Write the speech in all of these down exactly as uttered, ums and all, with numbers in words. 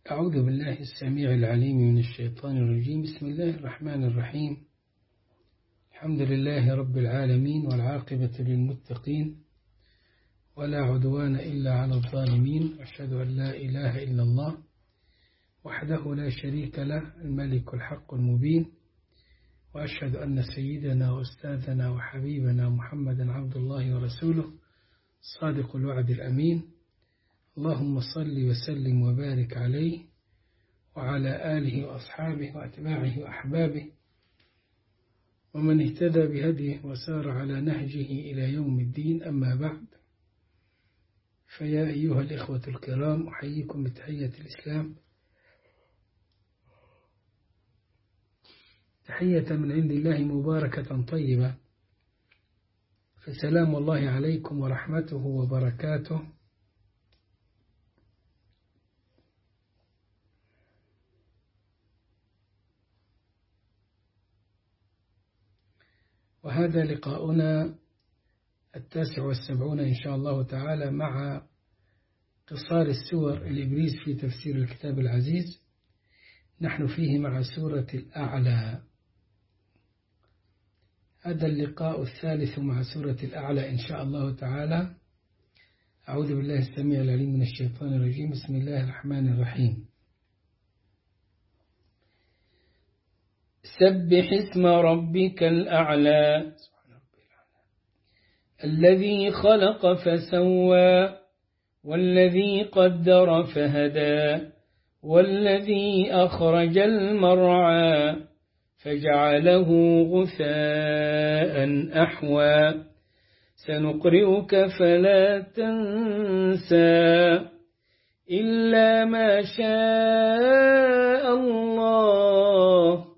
أعوذ بالله السميع العليم من الشيطان الرجيم. بسم الله الرحمن الرحيم. الحمد لله رب العالمين، والعاقبة للمتقين، ولا عدوان إلا على الظالمين. أشهد أن لا إله إلا الله وحده لا شريك له، الملك الحق المبين. وأشهد أن سيدنا وأستاذنا وحبيبنا محمدا عبد الله ورسوله، صادق الوعد الأمين. اللهم صل وسلم وبارك عليه وعلى آله وأصحابه وأتباعه وأحبابه ومن اهتدى بهديه وسار على نهجه إلى يوم الدين. أما بعد، فيا أيها الإخوة الكرام، أحييكم بتحية الإسلام، تحية من عند الله مباركة طيبة، فسلام الله عليكم ورحمته وبركاته. وهذا لقاؤنا التاسع والسبعون إن شاء الله تعالى مع قصار السور الإبريز في تفسير الكتاب العزيز. نحن فيه مع سورة الأعلى. هذا اللقاء الثالث مع سورة الأعلى إن شاء الله تعالى. أعوذ بالله السميع العليم من الشيطان الرجيم. بسم الله الرحمن الرحيم. سبح اسم ربك الأعلى الذي خلق فسوى والذي قدر فهدى والذي أخرج المرعى فجعله غثاء أحوى سنقرئك فلا تنسى إلا ما شاء الله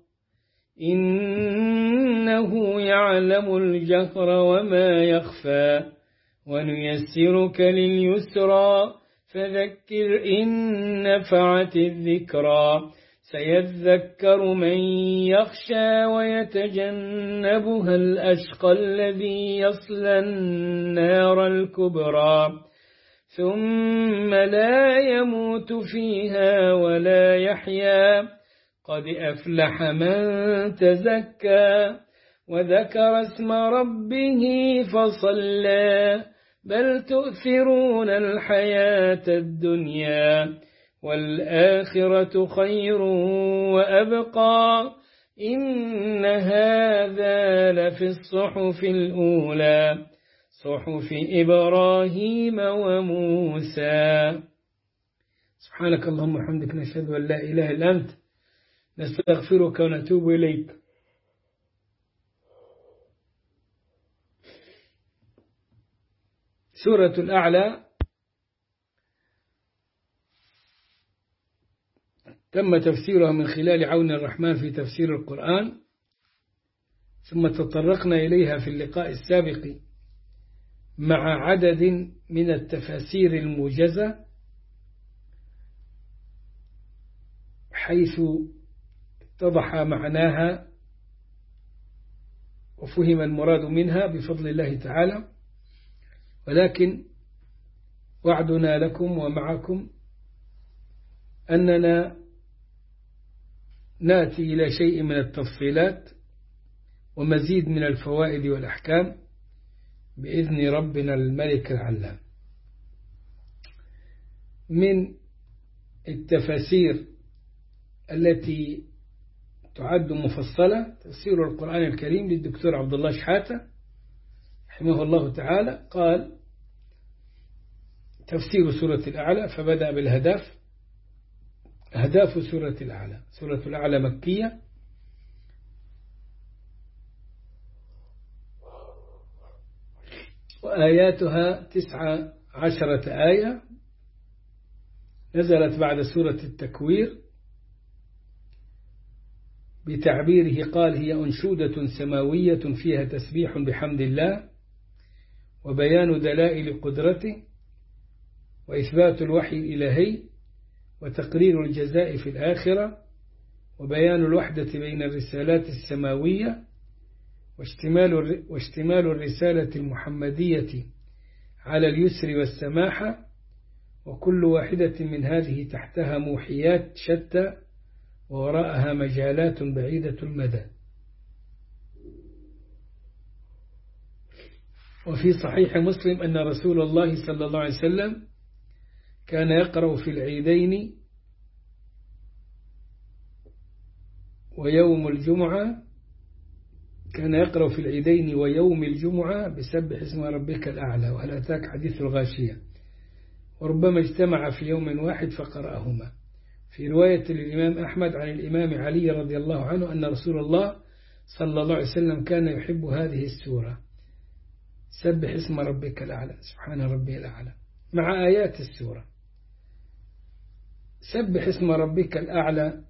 إنه يعلم الجهر وما يخفى ونيسرك لليسرى فذكر إن نفعت الذكرى سيذكر من يخشى ويتجنبها الأشقى الذي يصلى النار الكبرى ثم لا يموت فيها ولا يحيا قد أفلح من تزكى وذكر اسم ربه فصلى بل تؤثرون الحياة الدنيا والآخرة خير وأبقى إن هذا لفي الصحف الأولى صحف إبراهيم وموسى. سبحانك اللهم وبحمدك، نشهد أن لا إله إلا أنت، نستغفرك ونتوب إليك. سورة الأعلى تم تفسيرها من خلال عون الرحمن في تفسير القرآن، ثم تطرقنا إليها في اللقاء السابق مع عدد من التفاسير الموجزة، حيث اتضح معناها وفهم المراد منها بفضل الله تعالى. ولكن وعدنا لكم ومعكم أننا نأتي إلى شيء من التفصيلات ومزيد من الفوائد والأحكام بإذن ربنا الملك العلام. من التفاسير التي تعد مفصلة تفسير القرآن الكريم للدكتور عبد الله شحاتة رحمه الله تعالى. قال: تفسير سورة الأعلى، فبدأ بالهدف. أهداف سورة الأعلى: سورة الأعلى مكية، وآياتها تسعة عشرة آية، نزلت بعد سورة التكوير. بتعبيره قال: هي أنشودة سماوية فيها تسبيح بحمد الله وبيان دلائل قدرته وإثبات الوحي الإلهي وتقرير الجزاء في الآخرة وبيان الوحدة بين الرسالات السماوية واشتمال واشتمال الرسالة المحمدية على اليسر والسماحة وكل واحدة من هذه تحتها موحيات شتى ووراءها مجالات بعيدة المدى. وفي صحيح مسلم أن رسول الله صلى الله عليه وسلم كان يقرأ في العيدين ويوم الجمعة كان يقرأ في العيدين ويوم الجمعة بسبح اسم ربك الأعلى وهل أتاك حديث الغاشية، وربما اجتمع في يوم واحد فقرأهما. في رواية للإمام أحمد عن الإمام علي رضي الله عنه أن رسول الله صلى الله عليه وسلم كان يحب هذه السورة سبح اسم ربك الأعلى سبحان ربي الأعلى مع آيات السورة. سبح اسم ربك الأعلى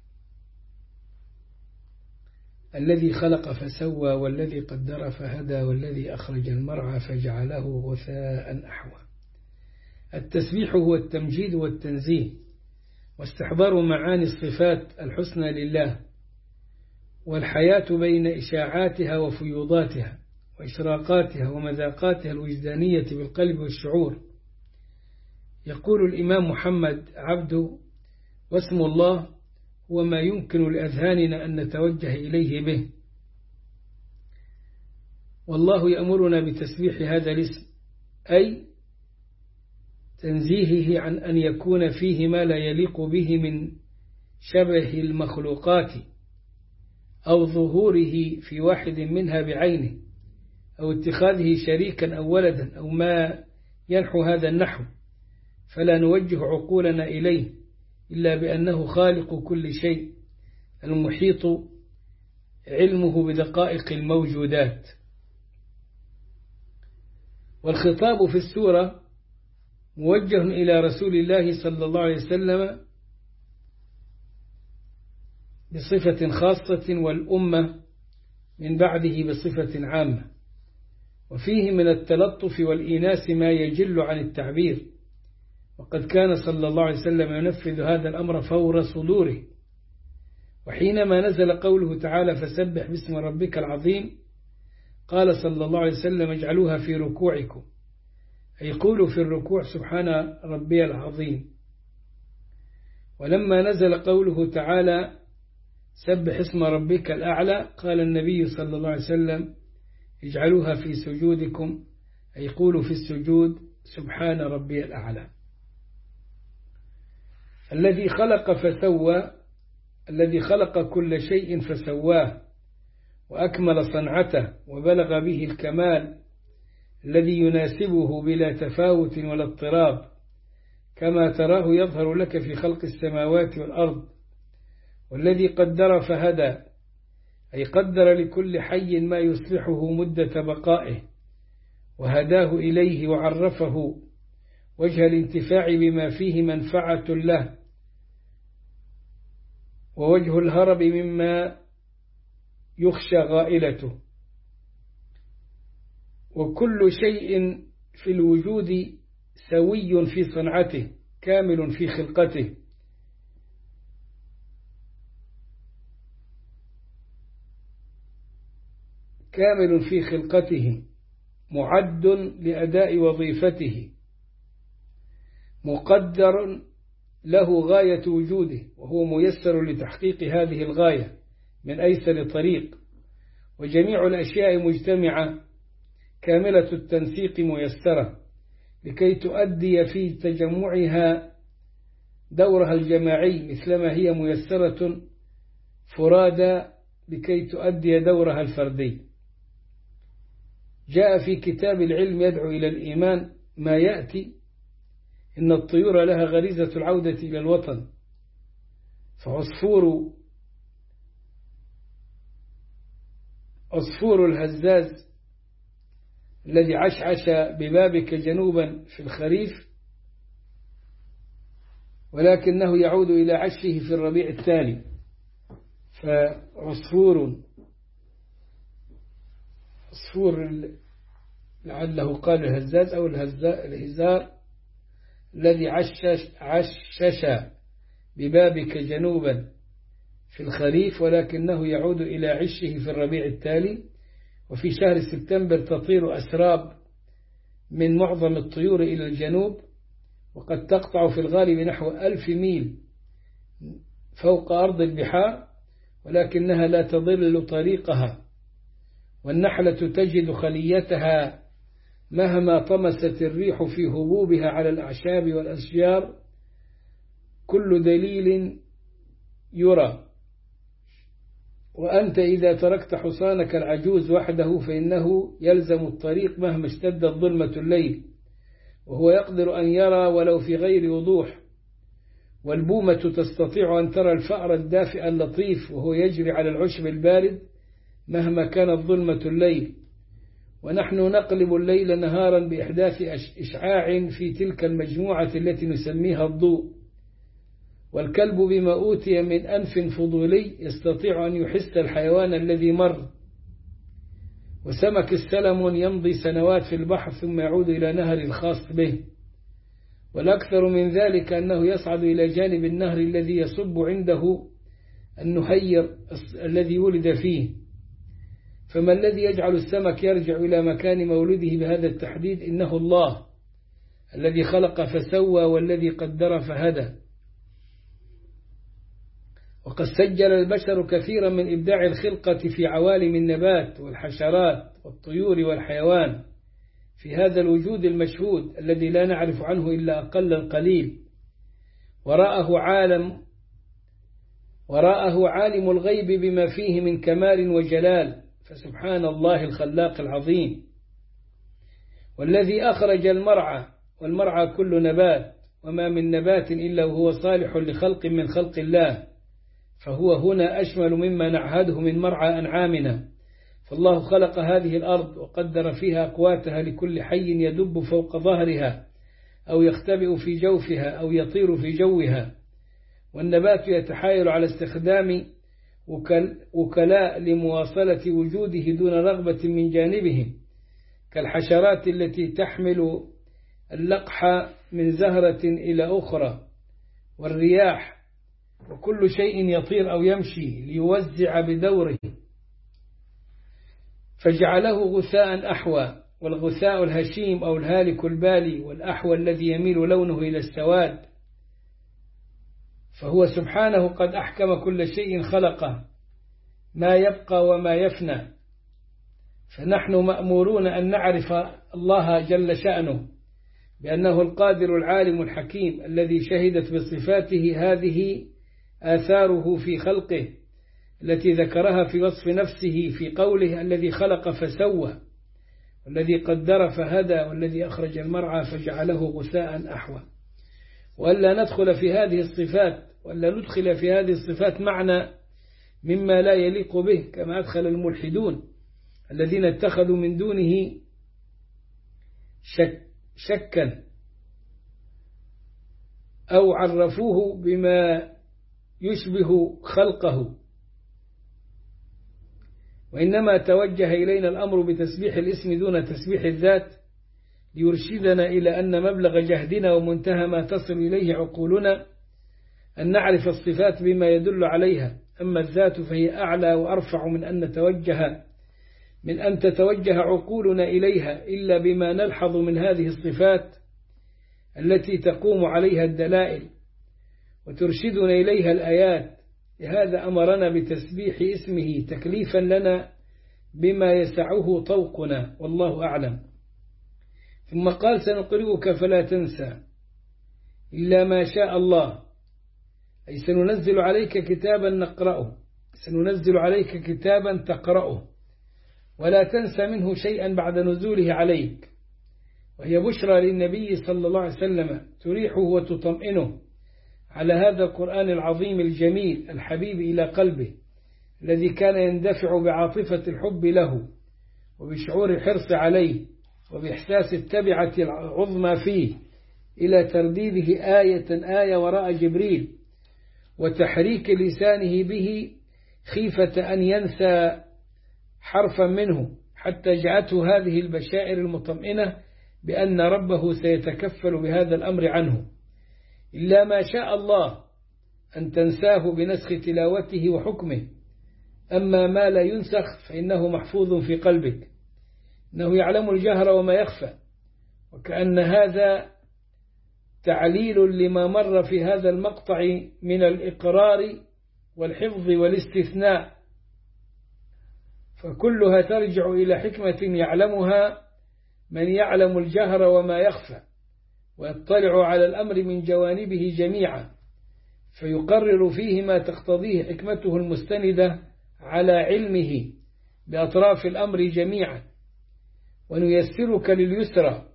الذي خلق فسوى والذي قدر فهدى والذي أخرج المرعى فجعله غثاء أحوى. التسبيح هو التمجيد والتنزيه واستحضار معاني الصفات الحسنى لله والحياة بين إشاعاتها وفيوضاتها وإشراقاتها ومذاقاتها الوجدانية بالقلب والشعور. يقول الإمام محمد عبده واسم الله هو ما يمكن لأذهاننا أن نتوجه إليه به، والله يأمرنا بتسبيح هذا الاسم أي تنزيهه عن أن يكون فيه ما لا يليق به من شبه المخلوقات أو ظهوره في واحد منها بعينه أو اتخاذه شريكا أو ولدا أو ما ينحو هذا النحو، فلا نوجه عقولنا إليه إلا بأنه خالق كل شيء المحيط علمه بدقائق الموجودات. والخطاب في السورة موجه إلى رسول الله صلى الله عليه وسلم بصفة خاصة والأمة من بعده بصفة عامة، وفيه من التلطف والإيناس ما يجل عن التعبير، وقد كان صلى الله عليه وسلم ينفذ هذا الأمر فور صدوره. وحينما نزل قوله تعالى فسبح باسم ربك العظيم قال صلى الله عليه وسلم اجعلوها في ركوعكم، أي قولوا في الركوع سبحان ربي العظيم. ولما نزل قوله تعالى سبح اسم ربك الأعلى قال النبي صلى الله عليه وسلم اجعلوها في سجودكم، أي قولوا في السجود سبحان ربي الأعلى. الذي خلق فسوى، الذي خلق كل شيء فسواه وأكمل صنعته وبلغ به الكمال الذي يناسبه بلا تفاوت ولا اضطراب، كما تراه يظهر لك في خلق السماوات والأرض. والذي قدر فهدى، أي قدر لكل حي ما يصلحه مدة بقائه وهداه إليه وعرفه وجه الانتفاع بما فيه منفعة له ووجه الهرب مما يخشى غائلته. وكل شيء في الوجود سوي في صنعته كامل في خلقته، كامل في خلقته معد لأداء وظيفته مقدر له غاية وجوده، وهو ميسر لتحقيق هذه الغاية من أيسر طريق. وجميع الأشياء مجتمعة كاملة التنسيق ميسرة لكي تؤدي في تجمعها دورها الجماعي مثلما هي ميسرة فرادى لكي تؤدي دورها الفردي. جاء في كتاب العلم يدعو إلى الإيمان ما يأتي إن الطيور لها غريزة العودة إلى الوطن، فعصفور عصفور الهزاز الذي عشعش ببابك جنوبا في الخريف ولكنه يعود إلى عشه في الربيع التالي، فعصفور عصفور لعله قال الهزاز أو الهزار الذي عشش, عشش ببابك جنوبا في الخريف ولكنه يعود إلى عشه في الربيع التالي. وفي شهر سبتمبر تطير أسراب من معظم الطيور إلى الجنوب، وقد تقطع في الغالب نحو ألف ميل فوق أرض البحار، ولكنها لا تضل طريقها، والنحلة تجد خليتها مهما طمست الريح في هبوبها على الأعشاب والأشجار. كل دليل يرى. وأنت إذا تركت حصانك العجوز وحده فإنه يلزم الطريق مهما اشتدت ظلمة الليل، وهو يقدر أن يرى ولو في غير وضوح. والبومة تستطيع أن ترى الفأر الدافئ اللطيف وهو يجري على العشب البارد مهما كانت ظلمة الليل. ونحن نقلب الليل نهارا بإحداث إشعاع في تلك المجموعة التي نسميها الضوء. والكلب بما أوتي من أنف فضولي يستطيع أن يحس الحيوان الذي مر. وسمك السلمون يمضي سنوات في البحر ثم يعود إلى نهر الخاص به. والأكثر من ذلك أنه يصعد إلى جانب النهر الذي يصب عنده النهير الذي ولد فيه. فما الذي يجعل السمك يرجع إلى مكان مولده بهذا التحديد؟ إنه الله الذي خلق فسوى والذي قدر فهدى. وقد سجل البشر كثيرا من إبداع الخلقة في عوالم النبات والحشرات والطيور والحيوان في هذا الوجود المشهود الذي لا نعرف عنه إلا أقل القليل. وراءه عالم وراءه عالم الغيب بما فيه من كمال وجلال، فسبحان الله الخلاق العظيم. والذي أخرج المرعى، والمرعى كل نبات، وما من نبات إلا وهو صالح لخلق من خلق الله، فهو هنا أشمل مما نعهده من مرعى أنعامنا. فالله خلق هذه الأرض وقدر فيها أقواتها لكل حي يدب فوق ظهرها أو يختبئ في جوفها أو يطير في جوها. والنبات يتحايل على استخدام وكلاء لمواصلة وجوده دون رغبة من جانبهم، كالحشرات التي تحمل اللقح من زهرة إلى أخرى، والرياح، وكل شيء يطير أو يمشي ليوزع بدوره، فجعله غثاء أحوى. والغثاء الهشيم أو الهالك البالي، والأحوى الذي يميل لونه إلى السواد. فهو سبحانه قد أحكم كل شيء خلقه، ما يبقى وما يفنى. فنحن مأمورون أن نعرف الله جل شأنه بأنه القادر العالم الحكيم الذي شهدت بصفاته هذه آثاره في خلقه التي ذكرها في وصف نفسه في قوله الذي خلق فسوى والذي قدر فهدى والذي أخرج المرعى فجعله غثاء أحوى. وألا ندخل في هذه الصفات وألا ندخل في هذه الصفات معنى مما لا يليق به، كما أدخل الملحدون الذين اتخذوا من دونه شك شكا أو عرفوه بما يشبه خلقه. وإنما توجه إلينا الأمر بتسبيح الاسم دون تسبيح الذات ليرشدنا إلى أن مبلغ جهدنا ومنتهى ما تصل إليه عقولنا أن نعرف الصفات بما يدل عليها. أما الذات فهي أعلى وأرفع من أن نتوجه من أن تتوجه عقولنا إليها إلا بما نلحظ من هذه الصفات التي تقوم عليها الدلائل وترشدنا إليها الآيات. لهذا أمرنا بتسبيح اسمه تكليفا لنا بما يسعه طوقنا، والله أعلم. ثم قال سنقرئك فلا تنسى إلا ما شاء الله، أي سننزل عليك كتابا نقرأه، سننزل عليك كتابا تقرأه ولا تنسى منه شيئا بعد نزوله عليك. وهي بشرى للنبي صلى الله عليه وسلم تريحه وتطمئنه على هذا القرآن العظيم الجميل الحبيب إلى قلبه الذي كان يندفع بعاطفة الحب له وبشعور الحرص عليه وبإحساس التبعة العظمى فيه إلى ترديده آية آية وراء جبريل وتحريك لسانه به خيفة أن ينسى حرفا منه، حتى جاءته هذه البشائر المطمئنة بأن ربه سيتكفل بهذا الأمر عنه. إلا ما شاء الله أن تنساه بنسخ تلاوته وحكمه، أما ما لا ينسخ فإنه محفوظ في قلبك، إنه يعلم الجهر وما يخفى. وكأن هذا تعليل لما مر في هذا المقطع من الإقرار والحفظ والاستثناء، فكلها ترجع إلى حكمة يعلمها من يعلم الجهر وما يخفى، ويطلع على الأمر من جوانبه جميعا، فيقرر فيه ما تقتضيه حكمته المستندة على علمه بأطراف الأمر جميعا. ونيسرك لليسرى،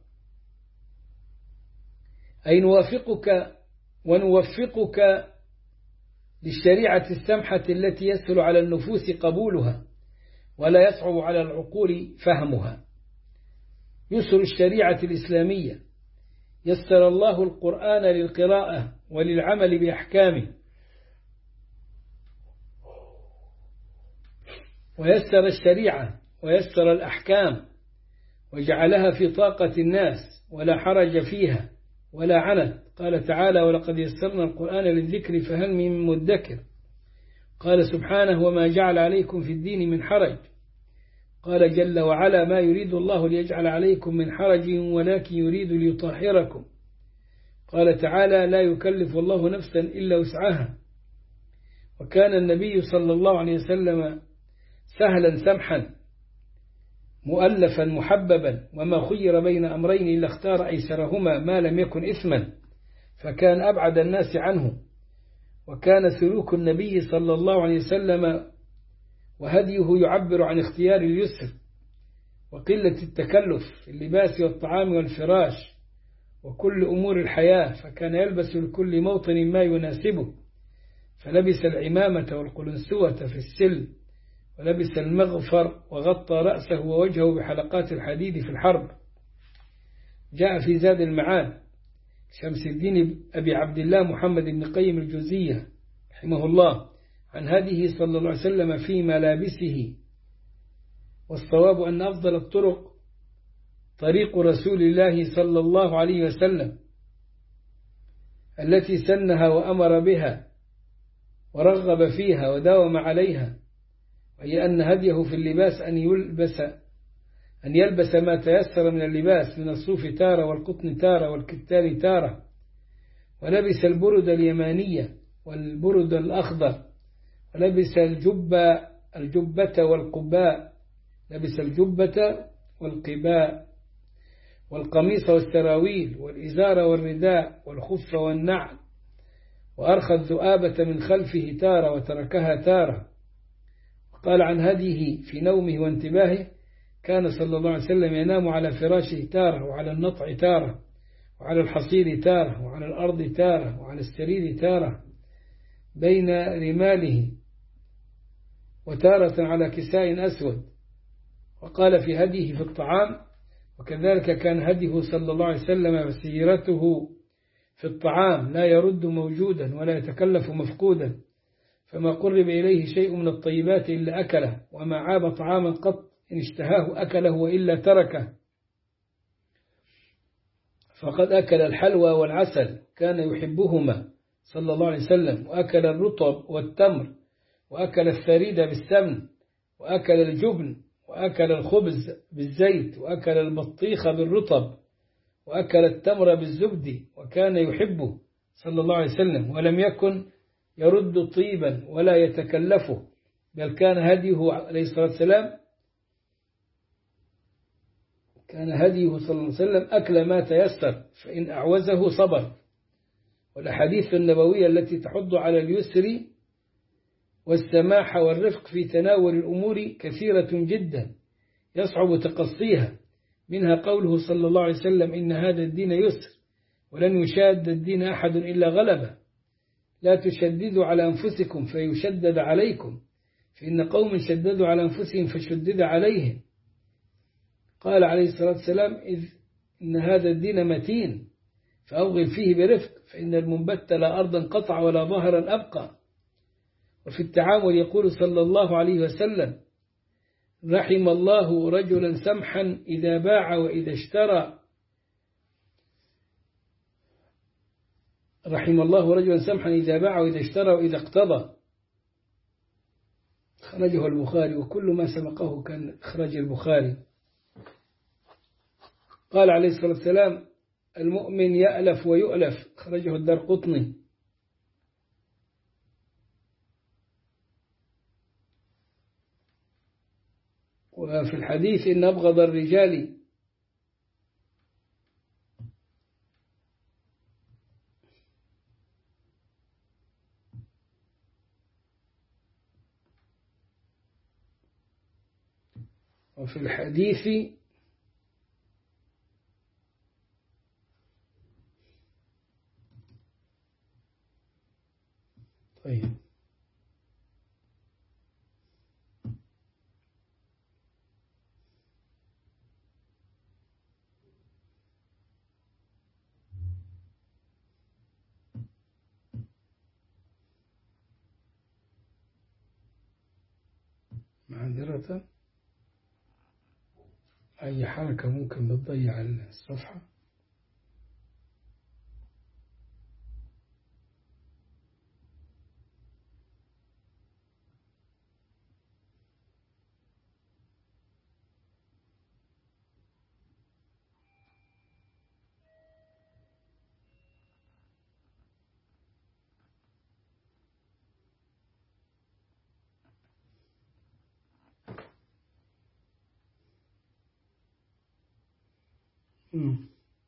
أي نوافقك ونوفقك للشريعة السمحة التي يسهل على النفوس قبولها ولا يصعب على العقول فهمها. يسر الشريعة الإسلامية: يسر الله القرآن للقراءة وللعمل بأحكامه، ويسر الشريعة ويسر الأحكام وجعلها في طاقة الناس ولا حرج فيها ولا عنت. قال تعالى: ولقد يسرنا القرآن للذكر فهل من مدكر. قال سبحانه: وما جعل عليكم في الدين من حرج. قال جل وعلا: ما يريد الله ليجعل عليكم من حرج ولكن يريد ليطهركم. قال تعالى: لا يكلف الله نفسا إلا وسعها. وكان النبي صلى الله عليه وسلم سهلا سمحا مؤلفا محببا، وما خير بين أمرين إلا اختار أيسرهما ما لم يكن إثما، فكان أبعد الناس عنه. وكان سلوك النبي صلى الله عليه وسلم وهديه يعبر عن اختيار اليسر وقلة التكلف في اللباس والطعام والفراش وكل أمور الحياة، فكان يلبس لكل موطن ما يناسبه، فلبس العمامة والقلنسوة في السلم، ولبس المغفر وغطى رأسه ووجهه بحلقات الحديد في الحرب. جاء في زاد المعاد شمس الدين أبي عبد الله محمد بن قيم الجوزية رحمه الله عن هديه صلى الله عليه وسلم في ملابسه، والصواب أن أفضل الطرق طريق رسول الله صلى الله عليه وسلم التي سنها وأمر بها ورغب فيها وداوم عليها، وهي أن هديه في اللباس أن يلبس أن يلبس ما تيسر من اللباس من الصوف تارة والقطن تارة والكتان تارة، ولبس البرد اليمانية والبرد الأخضر، ولبس الجبة الجبة والقباء لبس الجبة والقباء والقميص والسراويل والإزار والرداء والخف والنعل، وأرخى الذؤابة من خلفه تارة وتركها تارة. قال عن هديه في نومه وانتباهه: كان صلى الله عليه وسلم ينام على فراشه تارة، وعلى النطع تارة، وعلى الحصير تارة، وعلى الأرض تارة، وعلى السرير تارة بين رماله، وتارة على كساء أسود. وقال في هديه في الطعام: وكذلك كان هديه صلى الله عليه وسلم وسيرته في الطعام، لا يرد موجودا ولا يتكلف مفقودا، فما قرب إليه شيء من الطيبات إلا أكله، وما عاب طعاما قط إن اشتهاه أكله وإلا تركه. فقد أكل الحلوى والعسل، كان يحبهما صلى الله عليه وسلم، وأكل الرطب والتمر، وأكل الثريد بالسمن، وأكل الجبن، وأكل الخبز بالزيت، وأكل البطيخ بالرطب، وأكل التمر بالزبد، وكان يحبه صلى الله عليه وسلم، ولم يكن يرد طيبا ولا يتكلفه، بل كان هديه عليه الصلاة والسلام كان هديه صلى الله عليه وسلم أكل ما تيسر، فإن أعوزه صبر. والأحاديث النبوية التي تحض على اليسر والسماح والرفق في تناول الأمور كثيرة جدا يصعب تقصيها، منها قوله صلى الله عليه وسلم: إن هذا الدين يسر ولن يشاد الدين أحد إلا غلبه، لا تشددوا على أنفسكم فيشدد عليكم، فإن قوم شددوا على أنفسهم فشدد عليهم. قال عليه الصلاة والسلام: إذ إن هذا الدين متين فأوغل فيه برفق، فإن المنبت لا أرضا قطع ولا ظهرا أبقى. وفي التعامل يقول صلى الله عليه وسلم: رحم الله رجلا سمحا إذا باع وإذا اشترى رحم الله رجلا سمحا إذا باع وإذا اشترى وإذا اقتضى. خرجه البخاري، وكل ما سبقه كان إخراج البخاري. قال عليه الصلاة والسلام: المؤمن يألف ويؤلف، خرجه الدارقطني. وفي الحديث إن أبغض الرجال وفي الحديث طيب معذرة، أي حركة ممكن بتضيع الصفحة. مم.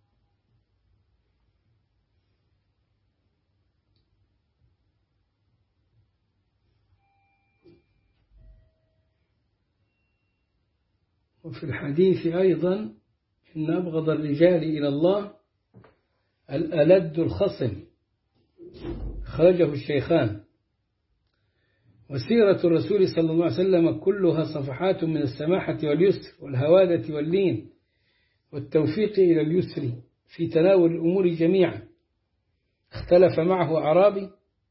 وفي الحديث أيضا إن أبغض الرجال إلى الله الألد الخصم، خرجه الشيخان. وسيرة الرسول صلى الله عليه وسلم كلها صفحات من السماحة واليسر والهوادة واللين والتوفيق إلى اليسر في تناول الأمور جميعا. اختلف معه أعرابي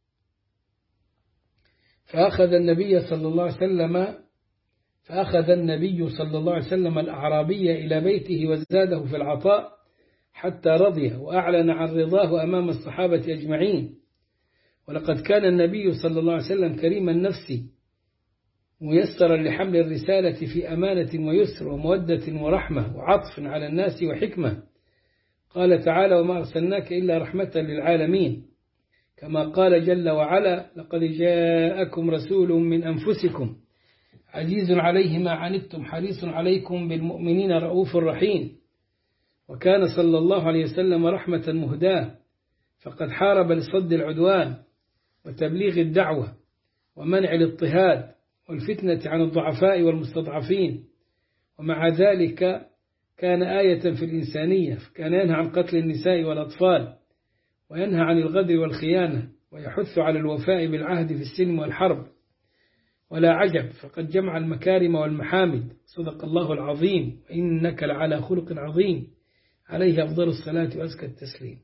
فأخذ النبي صلى الله عليه وسلم فأخذ النبي صلى الله عليه وسلم الأعرابي إلى بيته وزاده في العطاء حتى رضي، وأعلن عن رضاه أمام الصحابة أجمعين. ولقد كان النبي صلى الله عليه وسلم كريم النفس ميسرا لحمل الرسالة في أمانة ويسر ومودة ورحمة وعطف على الناس وحكمة. قال تعالى: وما أرسلناك إلا رحمة للعالمين. كما قال جل وعلا: لقد جاءكم رسول من أنفسكم عزيز عليه ما عنتم حريص عليكم بالمؤمنين رؤوف رحيم. وكان صلى الله عليه وسلم رحمة مهداة، فقد حارب لصد العدوان وتبليغ الدعوة ومنع الاضطهاد والفتنة عن الضعفاء والمستضعفين. ومع ذلك كان آية في الإنسانية، فكان ينهى عن قتل النساء والأطفال، وينهى عن الغدر والخيانة، ويحث على الوفاء بالعهد في السلم والحرب. ولا عجب، فقد جمع المكارم والمحامد. صدق الله العظيم، وإنك لعلى خلق عظيم، عليه أفضل الصلاة وأزكى التسليم.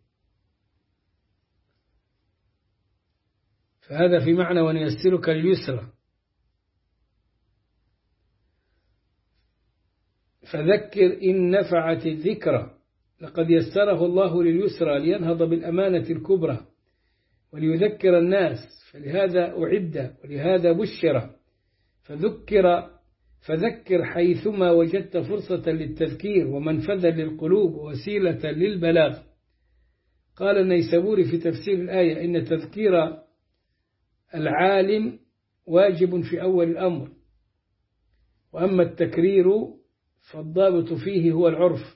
فهذا في معنى ونيسرك لليسرى. فذكر إن نفعت الذكرى، لقد يسره الله لليسرى لينهض بالأمانة الكبرى وليذكر الناس، فلهذا أعد ولهذا بشر. فذكر فذكر حيثما وجدت فرصة للتذكير ومنفذا للقلوب ووسيلة للبلاغ. قال النيسابوري في تفسير الآية: إن تذكير العالم واجب في أول الأمر، وأما التكرير فالضابط فيه هو العرف،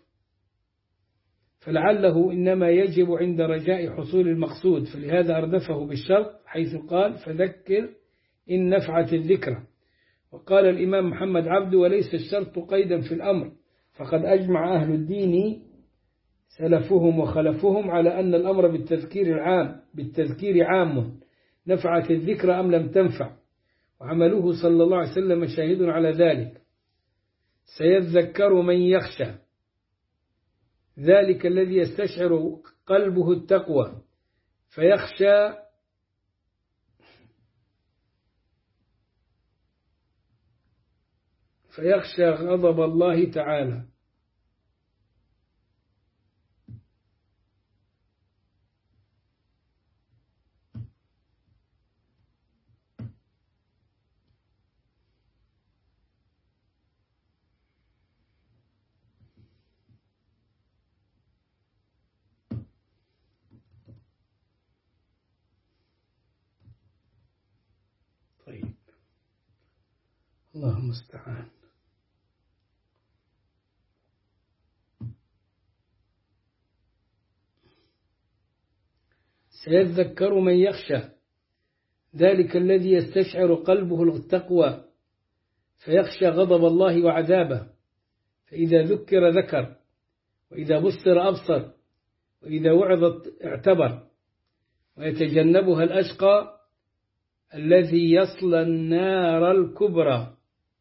فلعله إنما يجب عند رجاء حصول المقصود، فلهذا أردفه بالشرط حيث قال: فذكر إن نفعت الذكرى. وقال الإمام محمد عبده: وليس الشرط قيدا في الأمر، فقد أجمع أهل الدين سلفهم وخلفهم على أن الأمر بالتذكير العام بالتذكير عام، نفعت الذكرى أم لم تنفع، وعمله صلى الله عليه وسلم شاهد على ذلك. سيذكر من يخشى، ذلك الذي يستشعر قلبه التقوى فيخشى فيخشى غضب الله تعالى. اللهم استعان. سيذكر من يخشى، ذلك الذي يستشعر قلبه التقوى فيخشى غضب الله وعذابه، فإذا ذكر ذكر، وإذا بصر أبصر، وإذا وعظ اعتبر. ويتجنبها الأشقى الذي يصلى النار الكبرى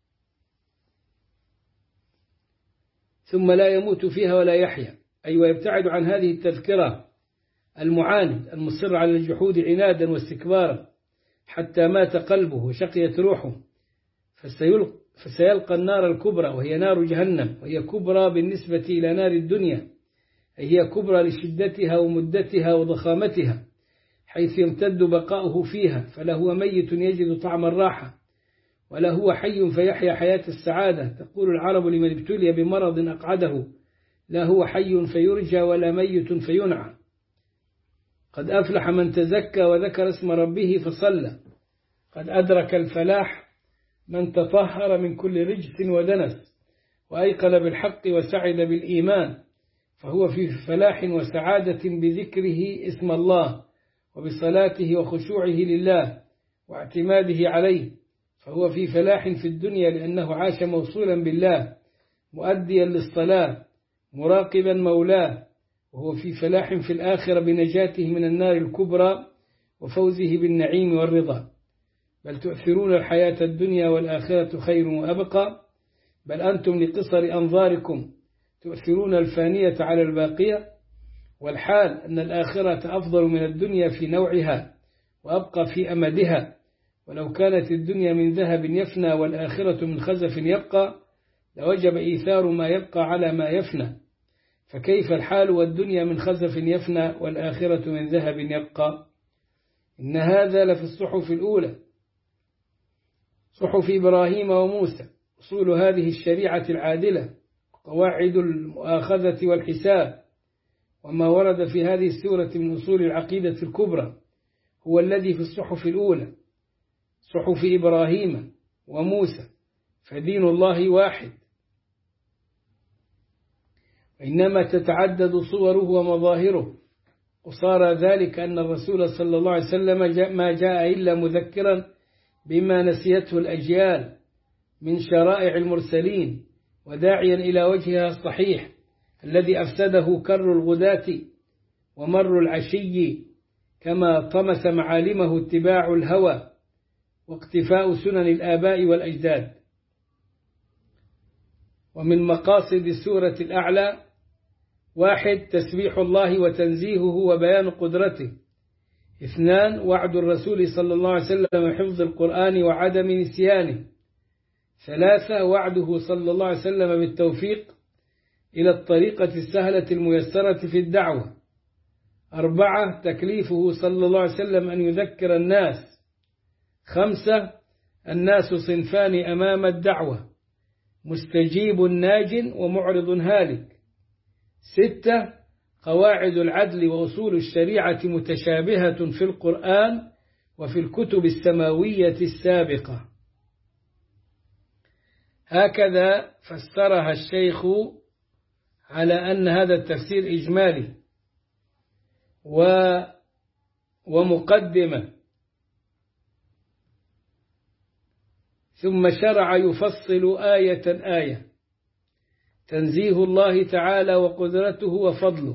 ثم لا يموت فيها ولا يحيا، أي ويبتعد عن هذه التذكرة المعاند المصر على الجحود عنادا واستكبارا حتى مات قلبه وشقيت روحه، فسيلقى النار الكبرى وهي نار جهنم، وهي كبرى بالنسبة إلى نار الدنيا، أي هي كبرى لشدتها ومدتها وضخامتها، حيث يمتد بقاؤه فيها، فلا هو ميت يجد طعم الراحة، ولا هو حي فيحيا حياة السعادة. تقول العرب لمن ابتلي بمرض أقعده: لا هو حي فيرجى ولا ميت فينعى. قد أفلح من تزكى وذكر اسم ربه فصلى، قد أدرك الفلاح من تطهر من كل رجس ودنس وأيقن بالحق وسعد بالإيمان، فهو في فلاح وسعادة بذكره اسم الله وبصلاته وخشوعه لله واعتماده عليه، فهو في فلاح في الدنيا لأنه عاش موصولا بالله مؤديا للصلاة مراقبا مولاه، وهو في فلاح في الآخرة بنجاته من النار الكبرى وفوزه بالنعيم والرضا. بل تؤثرون الحياة الدنيا والآخرة خير وأبقى، بل أنتم لقصر أنظاركم تؤثرون الفانية على الباقية، والحال أن الآخرة أفضل من الدنيا في نوعها وأبقى في أمدها، ولو كانت الدنيا من ذهب يفنى والآخرة من خزف يبقى لوجب إيثار ما يبقى على ما يفنى، فكيف الحال والدنيا من خزف يفنى والآخرة من ذهب يبقى؟ إن هذا لفي الصحف الأولى، صحف إبراهيم وموسى، أصول هذه الشريعة العادلة، قواعد المؤاخذة والحساب، وما ورد في هذه السورة من أصول العقيدة الكبرى هو الذي في الصحف الأولى، صحف إبراهيم وموسى، فدين الله واحد، إنما تتعدد صوره ومظاهره. وصار ذلك أن الرسول صلى الله عليه وسلم جاء ما جاء إلا مذكرا بما نسيته الأجيال من شرائع المرسلين، وداعيا إلى وجهها الصحيح الذي أفسده كر الغداة ومر العشي، كما طمس معالمه اتباع الهوى واقتفاء سنن الآباء والأجداد. ومن مقاصد السورة الأعلى: واحد، تسبيح الله وتنزيهه وبيان قدرته. اثنان، وعد الرسول صلى الله عليه وسلم حفظ القرآن وعدم نسيانه. ثلاثة، وعده صلى الله عليه وسلم بالتوفيق إلى الطريقة السهلة الميسرة في الدعوة. أربعة، تكليفه صلى الله عليه وسلم أن يذكر الناس. خمسة، الناس صنفان أمام الدعوة: مستجيب ناج ومعرض هالك. ستة، قواعد العدل وأصول الشريعة متشابهة في القرآن وفي الكتب السماوية السابقة. هكذا فسرها الشيخ على أن هذا التفسير إجمالي و ومقدمة، ثم شرع يفصل آية آية: تنزيه الله تعالى وقدرته وفضله،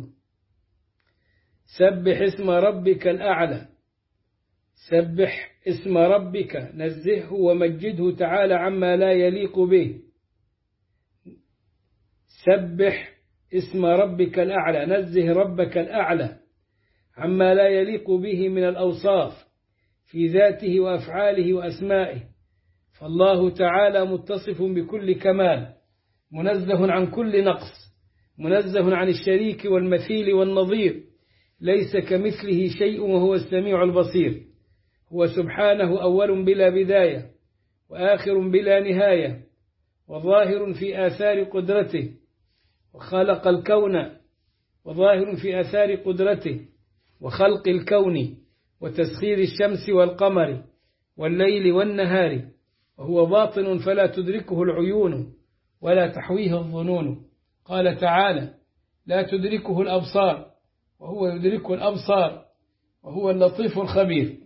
سبح اسم ربك الأعلى، سبح اسم ربك، نزهه ومجده تعالى عما لا يليق به، سبح اسم ربك الأعلى، نزه ربك الأعلى عما لا يليق به من الأوصاف في ذاته وأفعاله وأسمائه، فالله تعالى متصف بكل كمال، منزه عن كل نقص، منزه عن الشريك والمثيل والنظير، ليس كمثله شيء وهو السميع البصير. هو سبحانه أول بلا بداية وآخر بلا نهاية، وظاهر في آثار قدرته، وخلق الكون، وظاهر في آثار قدرته وخلق الكون وتسخير الشمس والقمر والليل والنهار وهو باطن فلا تدركه العيون ولا تحويه الظنون. قال تعالى: لا تدركه الأبصار وهو يدرك الأبصار وهو اللطيف الخبير.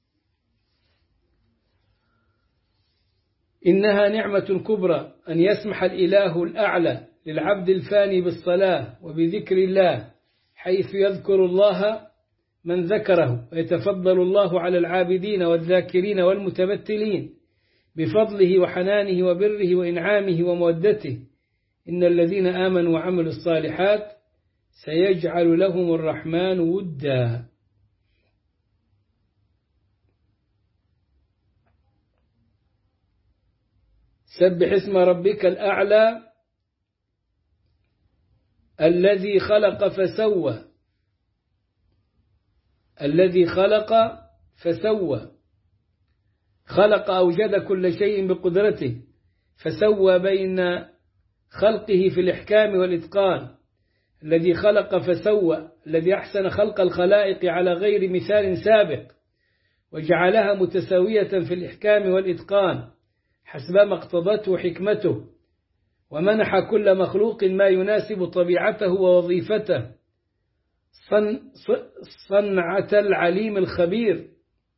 إنها نعمة كبرى أن يسمح الإله الأعلى للعبد الفاني بالصلاة وبذكر الله، حيث يذكر الله من ذكره، ويتفضل الله على العابدين والذاكرين والمتبتلين بفضله وحنانه وبره وإنعامه ومودته. إن الذين آمنوا وعملوا الصالحات سيجعل لهم الرحمن ودا. سبح اسم ربك الأعلى الذي خلق فسوى الذي خلق فسوى خلق أوجد كل شيء بقدرته، فسوى بين خلقه في الإحكام والإتقان. الذي خلق فسوى، الذي أحسن خلق الخلائق على غير مثال سابق، وجعلها متساوية في الإحكام والإتقان حسب ما اقتضته حكمته، ومنح كل مخلوق ما يناسب طبيعته ووظيفته. صن صنعة العليم الخبير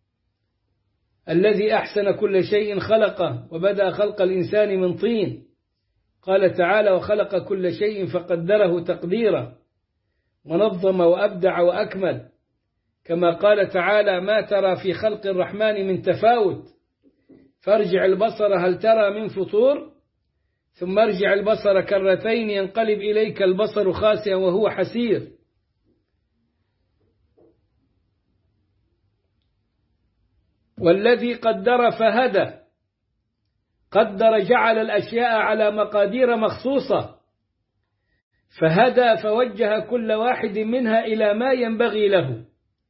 الذي أحسن كل شيء خلقه، وبدأ خلق الإنسان من طين. قال تعالى: وخلق كل شيء فقدره تقديرا، ونظم وأبدع وأكمل. كما قال تعالى: ما ترى في خلق الرحمن من تفاوت، فارجع البصر هل ترى من فطور، ثم ارجع البصر كرتين ينقلب إليك البصر خاسئا وهو حسير. والذي قدر فهدى، قدر جعل الأشياء على مقادير مخصوصة، فهدى فوجه كل واحد منها إلى ما ينبغي له.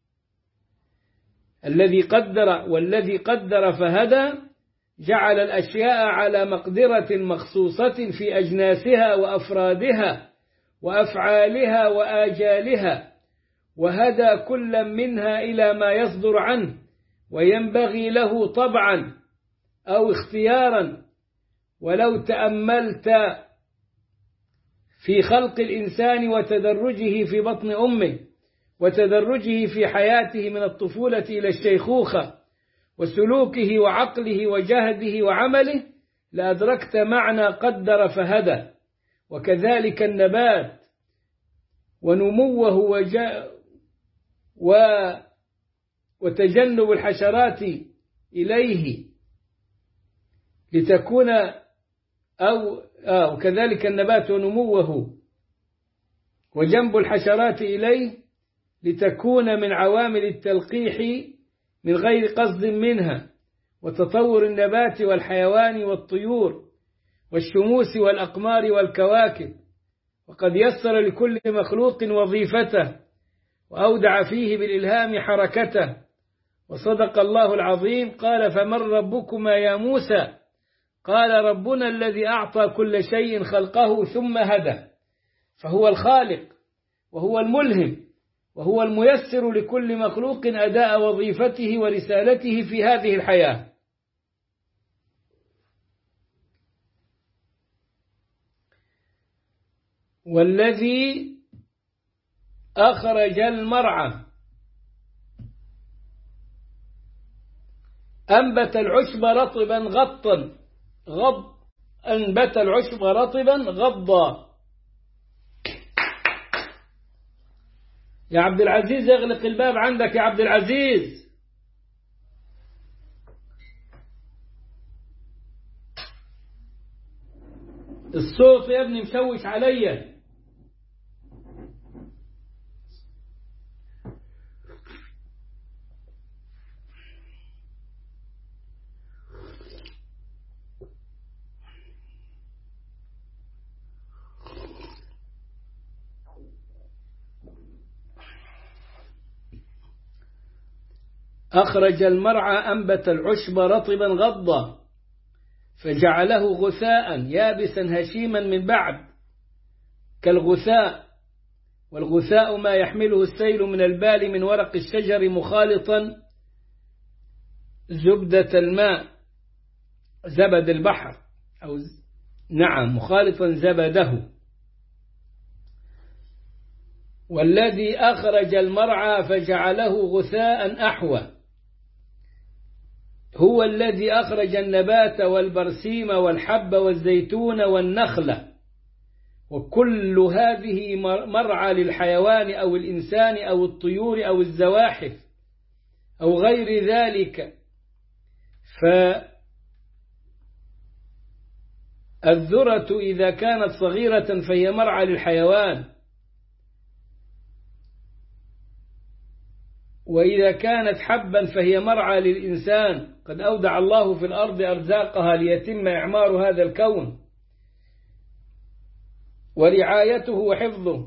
الذي قدر والذي قدر فهدى جعل الأشياء على مقدرة مخصوصة في أجناسها وأفرادها وأفعالها وآجالها، وهدى كل منها إلى ما يصدر عنه وينبغي له طبعا أو اختيارا. ولو تأملت في خلق الإنسان وتدرجه في بطن أمه، وتدرجه في حياته من الطفولة إلى الشيخوخة، وسلوكه وعقله وجهده وعمله، لأدركت معنى قدر فهدى. وكذلك النبات ونموه وجاء و وتجنب الحشرات إليه لتكون أو آه وكذلك النبات ونموه وجنب الحشرات إليه لتكون من عوامل التلقيح من غير قصد منها، وتطور النبات والحيوان والطيور والشموس والأقمار والكواكب. وقد يسر لكل مخلوق وظيفته، وأودع فيه بالإلهام حركته. وصدق الله العظيم. قال: فمن ربكما يا موسى؟ قال: ربنا الذي أعطى كل شيء خلقه ثم هدى. فهو الخالق، وهو الملهم، وهو الميسر لكل مخلوق أداء وظيفته ورسالته في هذه الحياة. والذي أخرج المرعى أنبت العشب رطبا غطا غض أنبت العشب رطبا غضا. يا عبد العزيز اغلق الباب عندك يا عبد العزيز. الصوت يا ابني مشوش عليا. أخرج المرعى أنبت العشب رطبا غضا، فجعله غثاء يابسا هشيما من بعد كالغثاء. والغثاء ما يحمله السيل من البال من ورق الشجر مخالطا زبدة الماء. زبد البحر، أو نعم مخالطا زبده. والذي أخرج المرعى فجعله غثاء أحوى، هو الذي أخرج النبات والبرسيم والحب والزيتون والنخل، وكل هذه مرعى للحيوان أو الإنسان أو الطيور أو الزواحف أو غير ذلك. فالذرة إذا كانت صغيرة فهي مرعى للحيوان، وإذا كانت حبا فهي مرعى للإنسان. قد أودع الله في الأرض أرزاقها ليتم إعمار هذا الكون ورعايته وحفظه،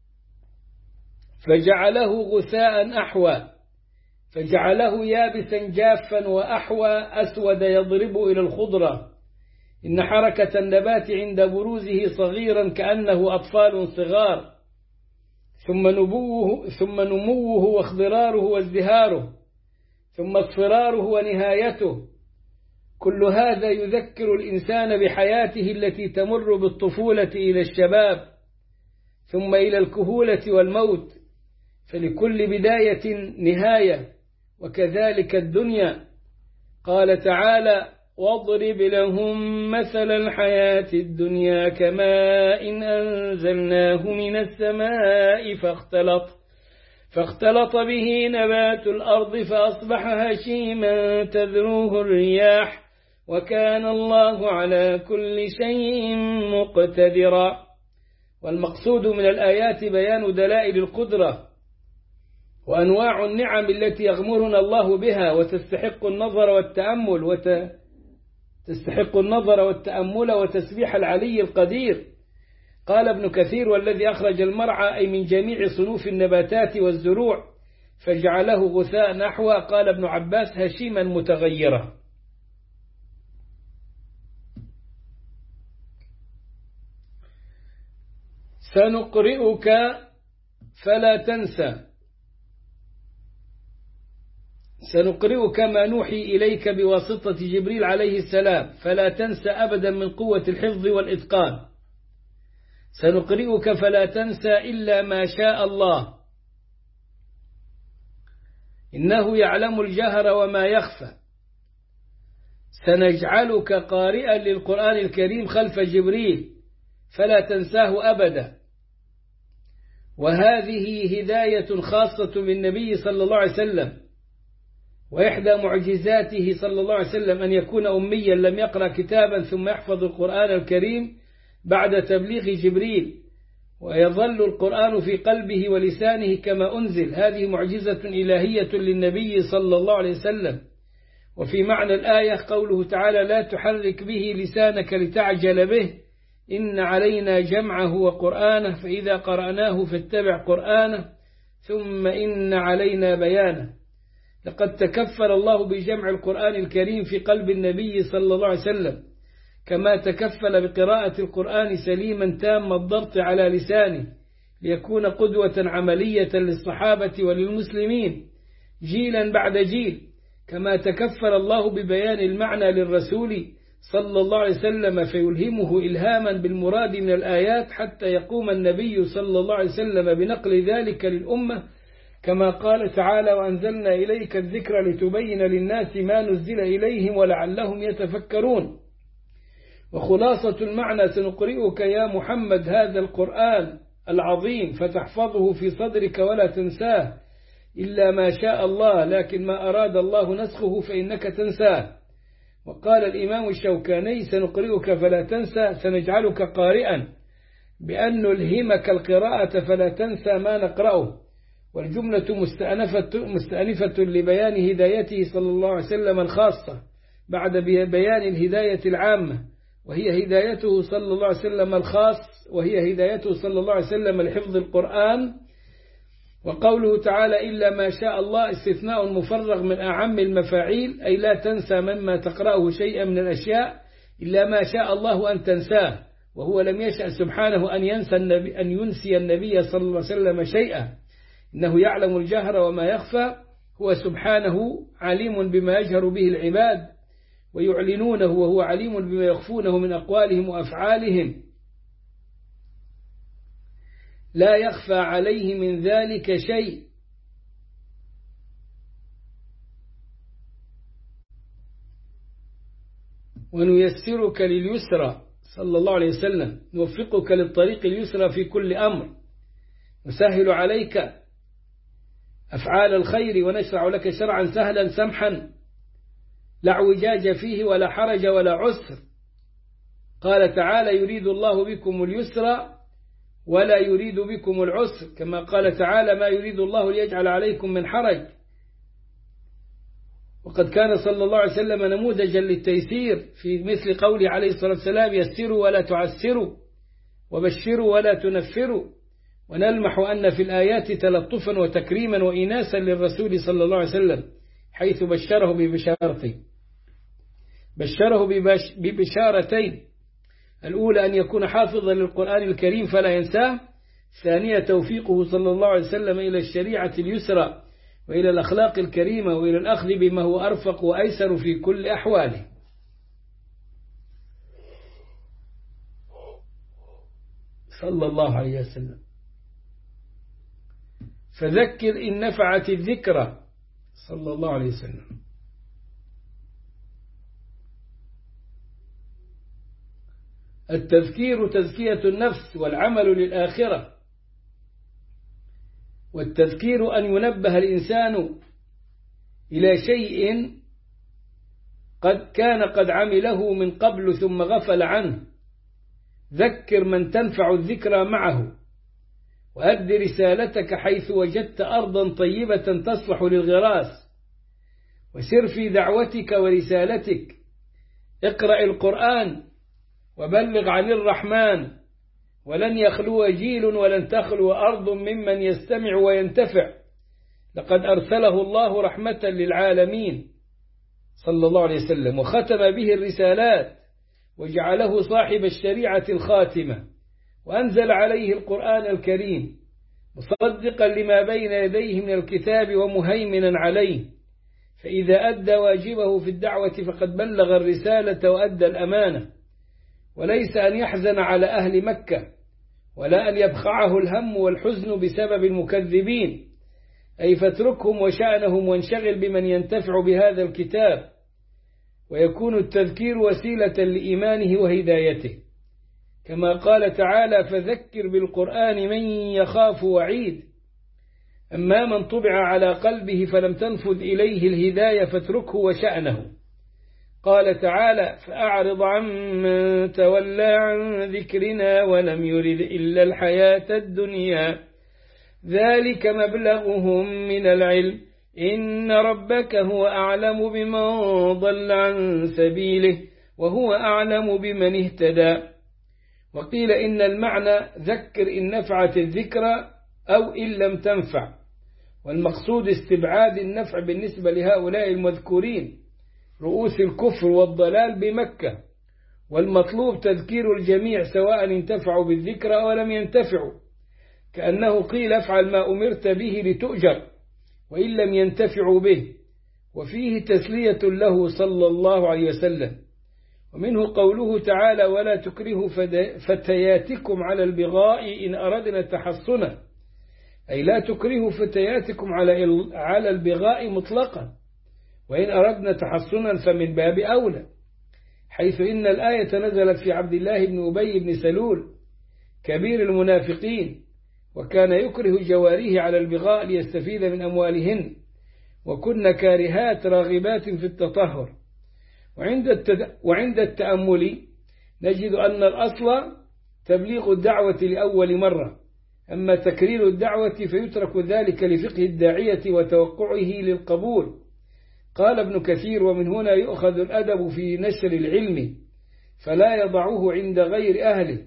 فجعله غثاء أحوى، فجعله يابسا جافا وأحوى أسود يضرب إلى الخضرة. إن حركة النبات عند بروزه صغيرا كأنه أطفال صغار، ثم نبوه ثم نموه واخضراره وازدهاره، ثم اصفراره ونهايته. كل هذا يذكر الإنسان بحياته التي تمر بالطفولة إلى الشباب ثم إلى الكهولة والموت، فلكل بداية نهاية، وكذلك الدنيا. قال تعالى: واضرب لهم مثل الحياة الدنيا كماء إن أنزلناه من السماء فاختلط فاختلط به نبات الأرض فأصبح هشيما تذروه الرياح وكان الله على كل شيء مقتدرا. والمقصود من الآيات بيان دلائل القدرة وأنواع النعم التي يغمرنا الله بها، وتستحق النظر والتأمل وت... تستحق النظر والتأمل وتسبيح العلي القدير. قال ابن كثير: والذي أخرج المرعى أي من جميع صنوف النباتات والزروع فجعله غثاء نحو. قال ابن عباس: هشيما متغيرا. سنقرئك فلا تنسى سنقرئك ما نوحي إليك بواسطة جبريل عليه السلام، فلا تنسى أبدا من قوة الحفظ والإتقان. سنقرئك فلا تنسى إلا ما شاء الله، إنه يعلم الجهر وما يخفى. سنجعلك قارئا للقرآن الكريم خلف جبريل فلا تنساه أبدا. وهذه هداية خاصة من النبي صلى الله عليه وسلم، وإحدى معجزاته صلى الله عليه وسلم أن يكون أميا لم يقرأ كتابا ثم يحفظ القرآن الكريم بعد تبليغ جبريل، ويظل القرآن في قلبه ولسانه كما أنزل. هذه معجزة إلهية للنبي صلى الله عليه وسلم. وفي معنى الآية قوله تعالى: لا تحرك به لسانك لتعجل به إن علينا جمعه وقرآنه فإذا قرأناه فاتبع قرآنه ثم إن علينا بيانه. لقد تكفل الله بجمع القرآن الكريم في قلب النبي صلى الله عليه وسلم، كما تكفل بقراءة القرآن سليما تام الضبط على لسانه ليكون قدوة عملية للصحابة وللمسلمين جيلا بعد جيل، كما تكفل الله ببيان المعنى للرسول صلى الله عليه وسلم فيلهمه إلهاما بالمراد من الآيات حتى يقوم النبي صلى الله عليه وسلم بنقل ذلك للأمة، كما قال تعالى: وأنزلنا إليك الذكر لتبين للناس ما نزل إليهم ولعلهم يتفكرون. وخلاصة المعنى: سنقرئك يا محمد هذا القرآن العظيم فتحفظه في صدرك ولا تنساه إلا ما شاء الله، لكن ما أراد الله نسخه فإنك تنساه. وقال الإمام الشوكاني: سنقرئك فلا تنسى سنجعلك قارئا، بأن نلهمك القراءة فلا تنسى ما نقرأه. والجملة مستأنفة, مستأنفة لبيان هدايته صلى الله عليه وسلم الخاصة بعد بيان الهداية العامة، وهي هدايته صلى الله عليه وسلم الخاص وهي هدايته صلى الله عليه وسلم لحفظ القرآن. وقوله تعالى: إلا ما شاء الله استثناء مفرغ من أعم المفاعيل، أي لا تنسى مما تقرأه شيئا من الأشياء إلا ما شاء الله أن تنساه، وهو لم يشأ سبحانه أن ينسى النبي أن ينسي النبي صلى الله عليه وسلم شيئا، إنه يعلم الجهر وما يخفى، هو سبحانه عليم بما يجهر به العباد ويعلنونه وهو عليم بما يخفونه من أقوالهم وأفعالهم، لا يخفى عليه من ذلك شيء. ونيسرك لليسرى صلى الله عليه وسلم، نوفقك للطريق اليسرى في كل أمر، نسهل عليك أفعال الخير، ونشرع لك شرعا سهلا سمحا لا اعوجاج فيه ولا حرج ولا عسر. قال تعالى: يريد الله بكم اليسر ولا يريد بكم العسر، كما قال تعالى: ما يريد الله ليجعل عليكم من حرج. وقد كان صلى الله عليه وسلم نموذجا للتيسير في مثل قوله عليه الصلاة والسلام: يسروا ولا تعسروا وبشروا ولا تنفروا. ونلمح أن في الآيات تلطفا وتكريما وإناسا للرسول صلى الله عليه وسلم، حيث بشره ببشارتين بشره ببش ببشارتين الأولى أن يكون حافظا للقرآن الكريم فلا ينساه، ثانية توفيقه صلى الله عليه وسلم إلى الشريعة اليسرى وإلى الأخلاق الكريمة وإلى الأخذ بما هو أرفق وأيسر في كل أحواله. صلى الله عليه وسلم. فذكر إن نفعت الذكرى صلى الله عليه وسلم. التذكير تزكية النفس والعمل للآخرة. والتذكير أن ينبه الإنسان إلى شيء قد كان قد عمله من قبل ثم غفل عنه. ذكر من تنفع الذكرى معه، وأد رسالتك حيث وجدت أرضا طيبة تصلح للغراس، وسر في دعوتك ورسالتك. اقرأ القرآن وبلغ عن الرحمن، ولن يخلو جيل ولن تخلو أرض ممن يستمع وينتفع، لقد أرسله الله رحمة للعالمين صلى الله عليه وسلم، وختم به الرسالات وجعله صاحب الشريعة الخاتمة، وأنزل عليه القرآن الكريم مصدقا لما بين يديه من الكتاب ومهيمنا عليه. فإذا أدى واجبه في الدعوة فقد بلغ الرسالة وأدى الأمانة، وليس أن يحزن على أهل مكة، ولا أن يبخعه الهم والحزن بسبب المكذبين، أي فاتركهم وشأنهم وانشغل بمن ينتفع بهذا الكتاب، ويكون التذكير وسيلة لإيمانه وهدايته، كما قال تعالى: فذكر بالقرآن من يخاف وعيد. أما من طبع على قلبه فلم تنفذ إليه الهداية فاتركه وشأنه. قال تعالى: فأعرض عمن تولى عن ذكرنا ولم يرد إلا الحياة الدنيا ذلك مبلغهم من العلم إن ربك هو أعلم بمن ضل عن سبيله وهو أعلم بمن اهتدى. وقيل إن المعنى ذكر إن نفعت الذكرى أو إن لم تنفع، والمقصود استبعاد النفع بالنسبة لهؤلاء المذكورين رؤوس الكفر والضلال بمكة، والمطلوب تذكير الجميع سواء انتفعوا بالذكرى ولم ينتفعوا، كأنه قيل افعل ما أمرت به لتؤجر وإن لم ينتفعوا به، وفيه تسلية له صلى الله عليه وسلم. ومنه قوله تعالى: ولا تكرهوا فتياتكم على البغاء إن أردنا تحصنا، أي لا تكرهوا فتياتكم على البغاء مطلقا، وإن أردنا تحصنا فمن باب أولى، حيث إن الآية نزلت في عبد الله بن أبي بن سلول كبير المنافقين، وكان يكره جواريه على البغاء ليستفيد من أموالهن، وكن كارهات راغبات في التطهر. وعند, التد... وعند التأمل نجد أن الأصل تبليغ الدعوة لأول مرة، أما تكرير الدعوة فيترك ذلك لفقه الداعية وتوقعه للقبول. قال ابن كثير: ومن هنا يؤخذ الأدب في نشر العلم فلا يضعه عند غير أهله.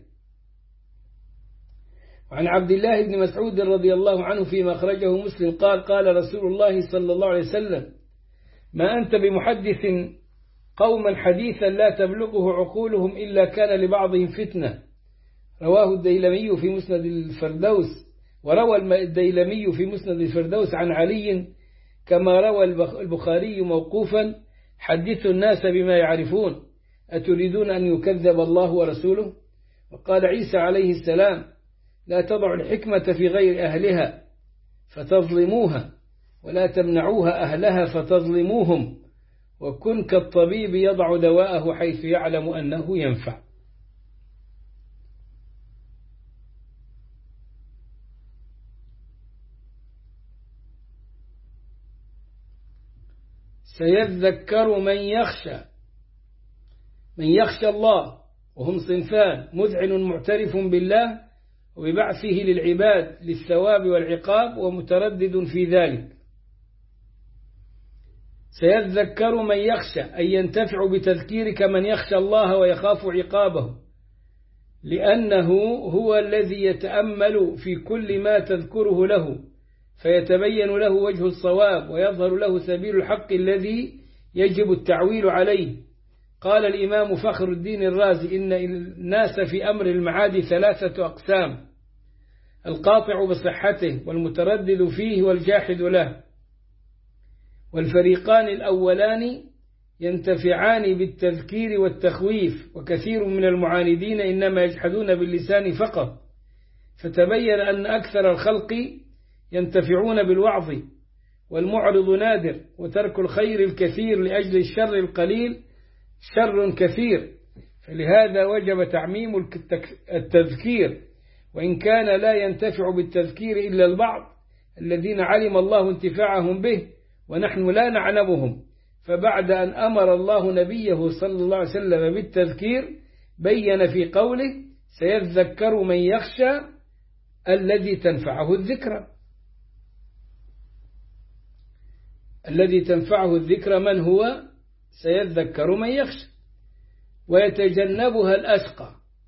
وعن عبد الله بن مسعود رضي الله عنه فيما أخرجه مسلم قال: قال رسول الله صلى الله عليه وسلم: ما أنت بمحدث قوما حديثا لا تبلغه عقولهم إلا كان لبعضهم فتنة. رواه الديلمي في مسند الفردوس، وروى الديلمي في مسند الفردوس عن علي كما روى البخاري موقوفا: حدثوا الناس بما يعرفون أتريدون أن يكذب الله ورسوله؟ وقال عيسى عليه السلام لا تضع الحكمة في غير أهلها فتظلموها ولا تمنعوها أهلها فتظلموهم وكن كالطبيب يضع دواءه حيث يعلم أنه ينفع. سيذكر من يخشى من يخشى الله، وهم صنفان: مذعن معترف بالله وببعثه للعباد للثواب والعقاب ومتردد في ذلك. سيذكر من يخشى أي ينتفع بتذكيرك من يخشى الله ويخاف عقابه، لأنه هو الذي يتأمل في كل ما تذكره له فيتبين له وجه الصواب ويظهر له سبيل الحق الذي يجب التعويل عليه. قال الإمام فخر الدين الرازي إن الناس في أمر المعاد ثلاثة أقسام: القاطع بصحته والمتردد فيه والجاحد له. والفريقان الأولان ينتفعان بالتذكير والتخويف، وكثير من المعاندين إنما يجحدون باللسان فقط، فتبين أن أكثر الخلق ينتفعون بالوعظ والمعرض نادر، وترك الخير الكثير لأجل الشر القليل شر كثير. فلهذا وجب تعميم التذكير، وإن كان لا ينتفع بالتذكير إلا البعض الذين علم الله انتفاعهم به ونحن لا نعلمهم. فبعد أن أمر الله نبيه صلى الله عليه وسلم بالتذكير بين في قوله سيذكر من يخشى الذي تنفعه الذكرى. الذي تنفعه الذكرى من هو؟ سيذكر من يخشى. ويتجنبها الأشقى،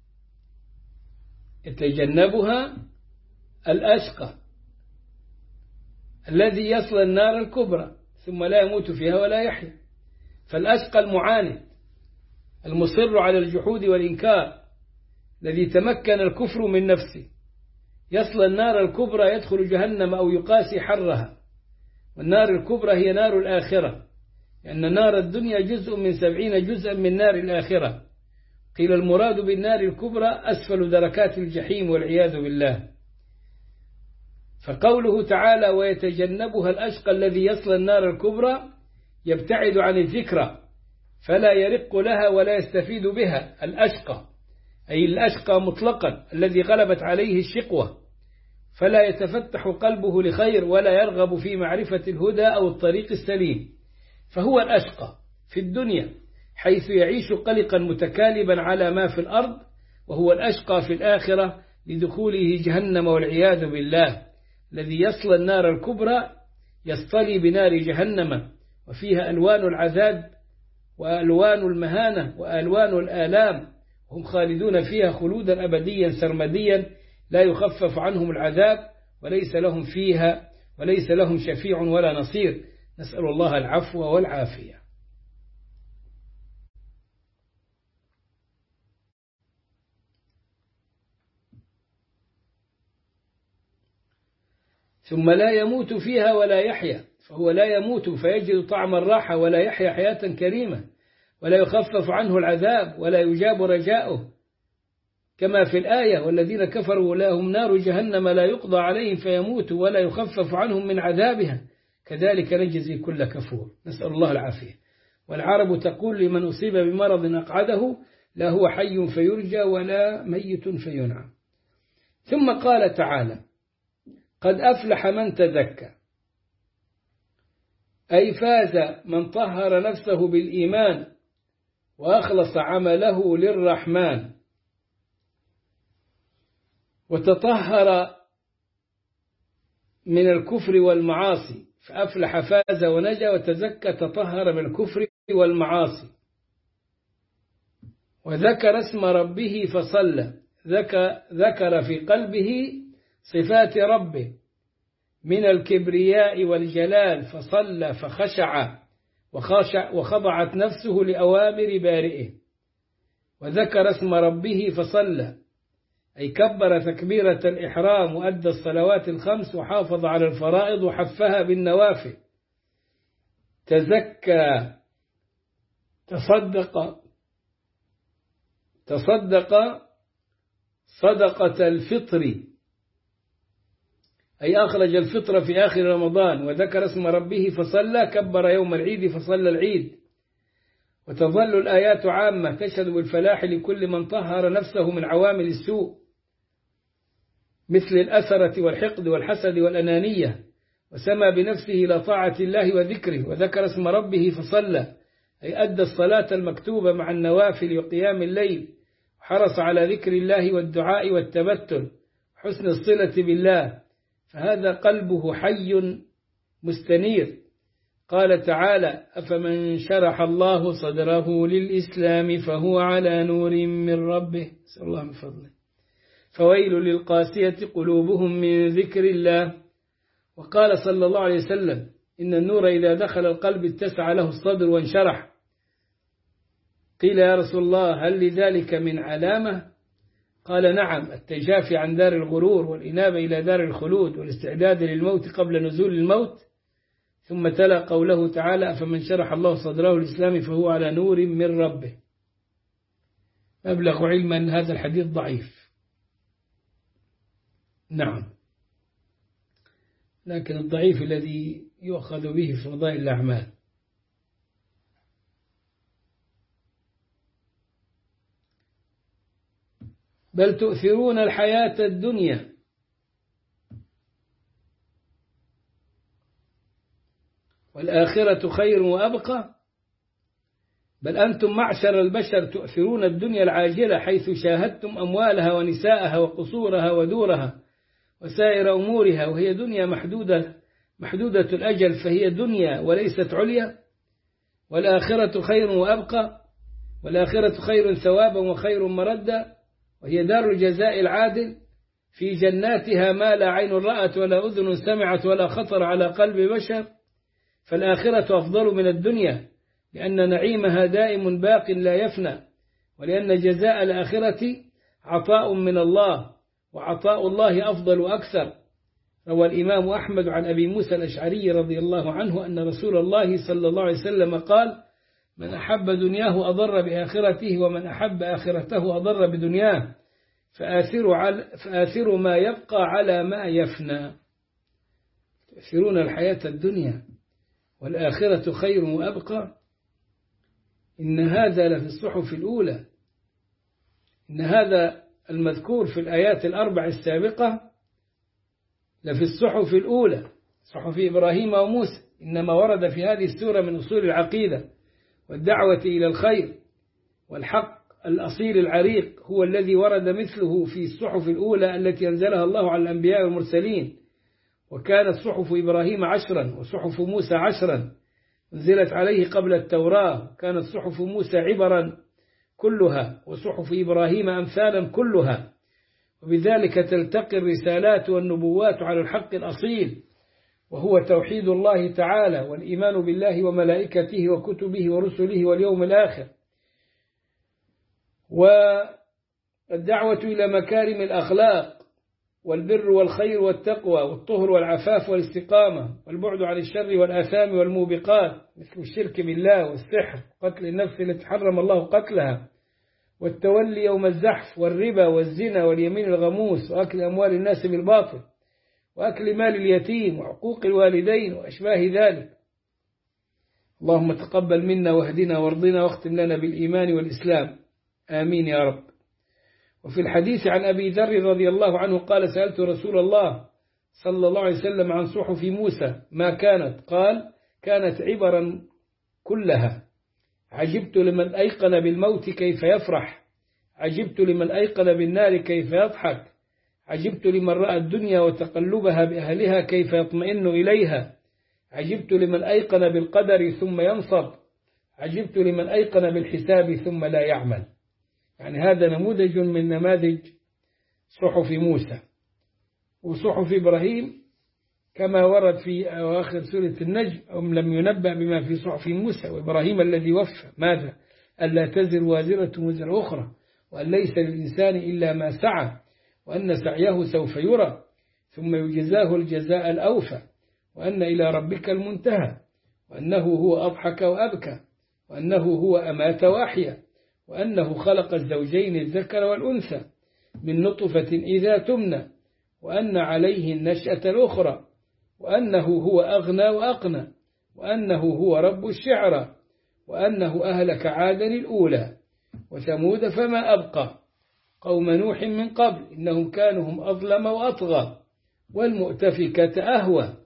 يتجنبها الأشقى الذي يصل النار الكبرى ثم لا يموت فيها ولا يحيا. فالأشقى المعاند المصر على الجحود والإنكار الذي تمكن الكفر من نفسه يصل النار الكبرى، يدخل جهنم أو يقاسي حرها. والنار الكبرى هي نار الآخرة، لأن نار الدنيا جزء من سبعين جزءا من نار الآخرة. قيل المراد بالنار الكبرى أسفل دركات الجحيم والعياذ بالله. فقوله تعالى ويتجنبها الأشقى الذي يصل النار الكبرى يبتعد عن الذكرى فلا يرق لها ولا يستفيد بها. الأشقى أي الأشقى مطلقا الذي غلبت عليه الشقوة، فلا يتفتح قلبه لخير ولا يرغب في معرفة الهدى أو الطريق السليم، فهو الأشقى في الدنيا حيث يعيش قلقا متكالبا على ما في الأرض، وهو الأشقى في الآخرة لدخوله جهنم والعياذ بالله، الذي يصل النار الكبرى يصطلي بنار جهنم وفيها ألوان العذاب وألوان المهانة وألوان الآلام، هم خالدون فيها خلودا أبديا سرمديا لا يخفف عنهم العذاب وليس لهم فيها وليس لهم شفيع ولا نصير. نسأل الله العفو والعافية. ثم لا يموت فيها ولا يحيا، فهو لا يموت فيجد طعم الراحة ولا يحيا حياة كريمة، ولا يخفف عنه العذاب ولا يجاب رجاؤه، كما في الآية والذين كفروا لهم نار جهنم لا يقضى عليهم فيموتوا ولا يخفف عنهم من عذابها كذلك نجزي كل كفور. نسأل الله العافية. والعرب تقول لمن أصيب بمرض أقعده لا هو حي فيرجى ولا ميت فينعم. ثم قال تعالى قد أفلح من تزكى، أي فاز من طهر نفسه بالإيمان وأخلص عمله للرحمن وتطهر من الكفر والمعاصي، فأفلح فاز ونجا وتزكى تطهر من الكفر والمعاصي. وذكر اسم ربه فصلى، ذكر في قلبه صفات ربه من الكبرياء والجلال فصلى فخشع وخشع وخضعت نفسه لأوامر بارئه. وذكر اسم ربه فصلى أي كبر تكبيرة الإحرام وأدى الصلوات الخمس وحافظ على الفرائض وحفها بالنوافل. تزكى تصدق تصدق صدقة الفطر، أي أخرج الفطر في آخر رمضان، وذكر اسم ربه فصلى، كبر يوم العيد فصلى العيد. وتظل الآيات عامة تشهد بالفلاح لكل من طهر نفسه من عوامل السوء مثل الأثرة والحقد والحسد والأنانية، وسمى بنفسه إلى طاعة الله وذكره، وذكر اسم ربه فصلى، أي أدى الصلاة المكتوبة مع النوافل وقيام الليل، وحرص على ذكر الله والدعاء والتبتل حسن الصلة بالله، فهذا قلبه حي مستنير. قال تعالى: أفمن شرح الله صدره للإسلام فهو على نور من ربه، نسأل الله من فضله، فويل للقاسية قلوبهم من ذكر الله. وقال صلى الله عليه وسلم: إن النور إذا دخل القلب اتسع له الصدر وانشرح. قيل: يا رسول الله، هل لذلك من علامة؟ قال: نعم، التجافي عن دار الغرور والإنابة إلى دار الخلود والاستعداد للموت قبل نزول الموت. ثم تلا قوله تعالى: أفمن شرح الله صدره للإسلام فهو على نور من ربه. أبلغ علما أن هذا الحديث ضعيف، نعم، لكن الضعيف الذي يؤخذ به في فضائل الأعمال. بل تؤثرون الحياة الدنيا والآخرة خير وأبقى. بل أنتم معشر البشر تؤثرون الدنيا العاجلة، حيث شاهدتم أموالها ونساءها وقصورها ودورها وسائر أمورها، وهي دنيا محدودة محدودة الأجل، فهي دنيا وليست عليا. والآخرة خير وأبقى، والآخرة خير ثوابا وخير مردا، وهي دار الجزاء العادل، في جناتها ما لا عين رأت ولا أذن سمعت ولا خطر على قلب بشر. فالآخرة أفضل من الدنيا، لأن نعيمها دائم باق لا يفنى، ولأن جزاء الآخرة عطاء من الله، وعطاء الله أفضل وأكثر. روى الإمام أحمد عن أبي موسى الأشعري رضي الله عنه أن رسول الله صلى الله عليه وسلم قال: من أحب دنياه أضر بآخرته، ومن أحب آخرته أضر بدنياه، فآثروا, على فآثروا ما يبقى على ما يفنى. تؤثرون الحياة الدنيا والآخرة خير وأبقى. إن هذا لفي الصحف الأولى، إن هذا المذكور في الآيات الأربع السابقة لفي الصحف الأولى، صحف إبراهيم وموسى، إنما ورد في هذه السورة من أصول العقيدة والدعوة إلى الخير والحق الأصيل العريق، هو الذي ورد مثله في الصحف الأولى التي أنزلها الله على الأنبياء والمرسلين. وكانت صحف إبراهيم عشرا وصحف موسى عشرا أنزلت عليه قبل التوراة، كانت صحف موسى عبرا كلها، وصحف إبراهيم أمثالا كلها، وبذلك تلتقي الرسالات والنبوات على الحق الأصيل، وهو توحيد الله تعالى والإيمان بالله وملائكته وكتبه ورسله واليوم الآخر، والدعوة إلى مكارم الأخلاق والبر والخير والتقوى والطهر والعفاف والاستقامة، والبعد عن الشر والآثام والموبقات مثل الشرك بالله والسحر، قتل النفس التي حرم الله قتلها، والتولي يوم الزحف، والربا والزنا واليمين الغموس، وأكل أموال الناس بالباطل، وأكل مال اليتيم، وعقوق الوالدين، وأشباه ذلك. اللهم تقبل منا واهدنا وارضنا واختم لنا بالإيمان والإسلام، آمين يا رب. وفي الحديث عن أبي ذر رضي الله عنه قال: سألت رسول الله صلى الله عليه وسلم عن صحف موسى ما كانت؟ قال: كانت عبرا كلها. عجبت لمن أيقن بالموت كيف يفرح، عجبت لمن أيقن بالنار كيف يضحك، عجبت لمن رأى الدنيا وتقلبها بأهلها كيف يطمئن إليها، عجبت لمن أيقن بالقدر ثم ينصب، عجبت لمن أيقن بالحساب ثم لا يعمل. يعني هذا نموذج من نماذج صحف موسى. وصحف إبراهيم كما ورد في آخر سورة النجم: أم لم ينبأ بما في صحف موسى وإبراهيم الذي وفى، ماذا؟ ألا تزر وازرة وزر أخرى، وأن ليس للإنسان إلا ما سعى، وأن سعيه سوف يرى ثم يجزاه الجزاء الأوفى، وأن إلى ربك المنتهى، وأنه هو أضحك وأبكى، وأنه هو أمات وأحيا، وأنه خلق الزوجين الذكر والأنثى من نطفة إذا تمنى، وأن عليه النشأة الأخرى، وأنه هو أغنى وأقنى، وأنه هو رب الشعرى، وأنه أهلك عادا الأولى وثمود فما أبقى، قوم نوح من قبل إنهم كانوا هم أظلم وأطغى، والمؤتفكة أهوى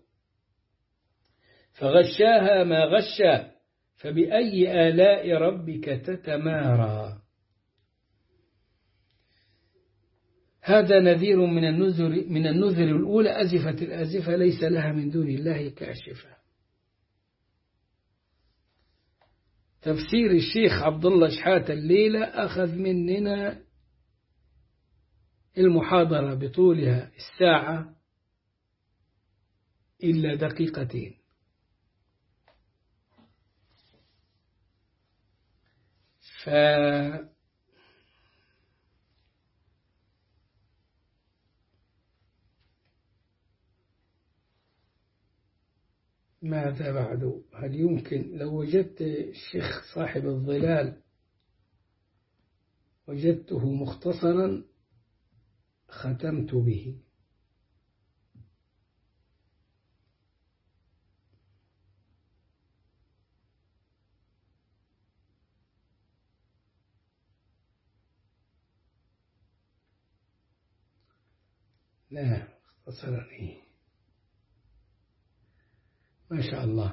فغشاها ما غشا، فبأي آلاء ربك تتمارى. هذا نذير من النذر من النذر الأولى، أزفت الآزفة ليس لها من دون الله كاشفة. تفسير الشيخ عبد الله شحاتة الليلة أخذ مننا المحاضرة بطولها الساعة إلا دقيقتين، ف ماذا بعد؟ هل يمكن لو وجدت الشيخ صاحب الظلال وجدته مختصرا ختمت به. لا اختصرا إيه؟ ما شاء الله.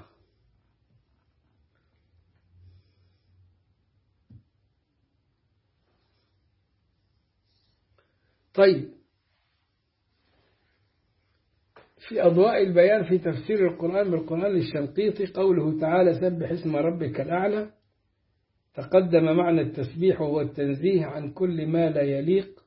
طيب، في أضواء البيان في تفسير القرآن بالقرآن للشنقيطي قوله تعالى سبح اسم ربك الأعلى، تقدم معنى التسبيح وهو التنزيه عن كل ما لا يليق،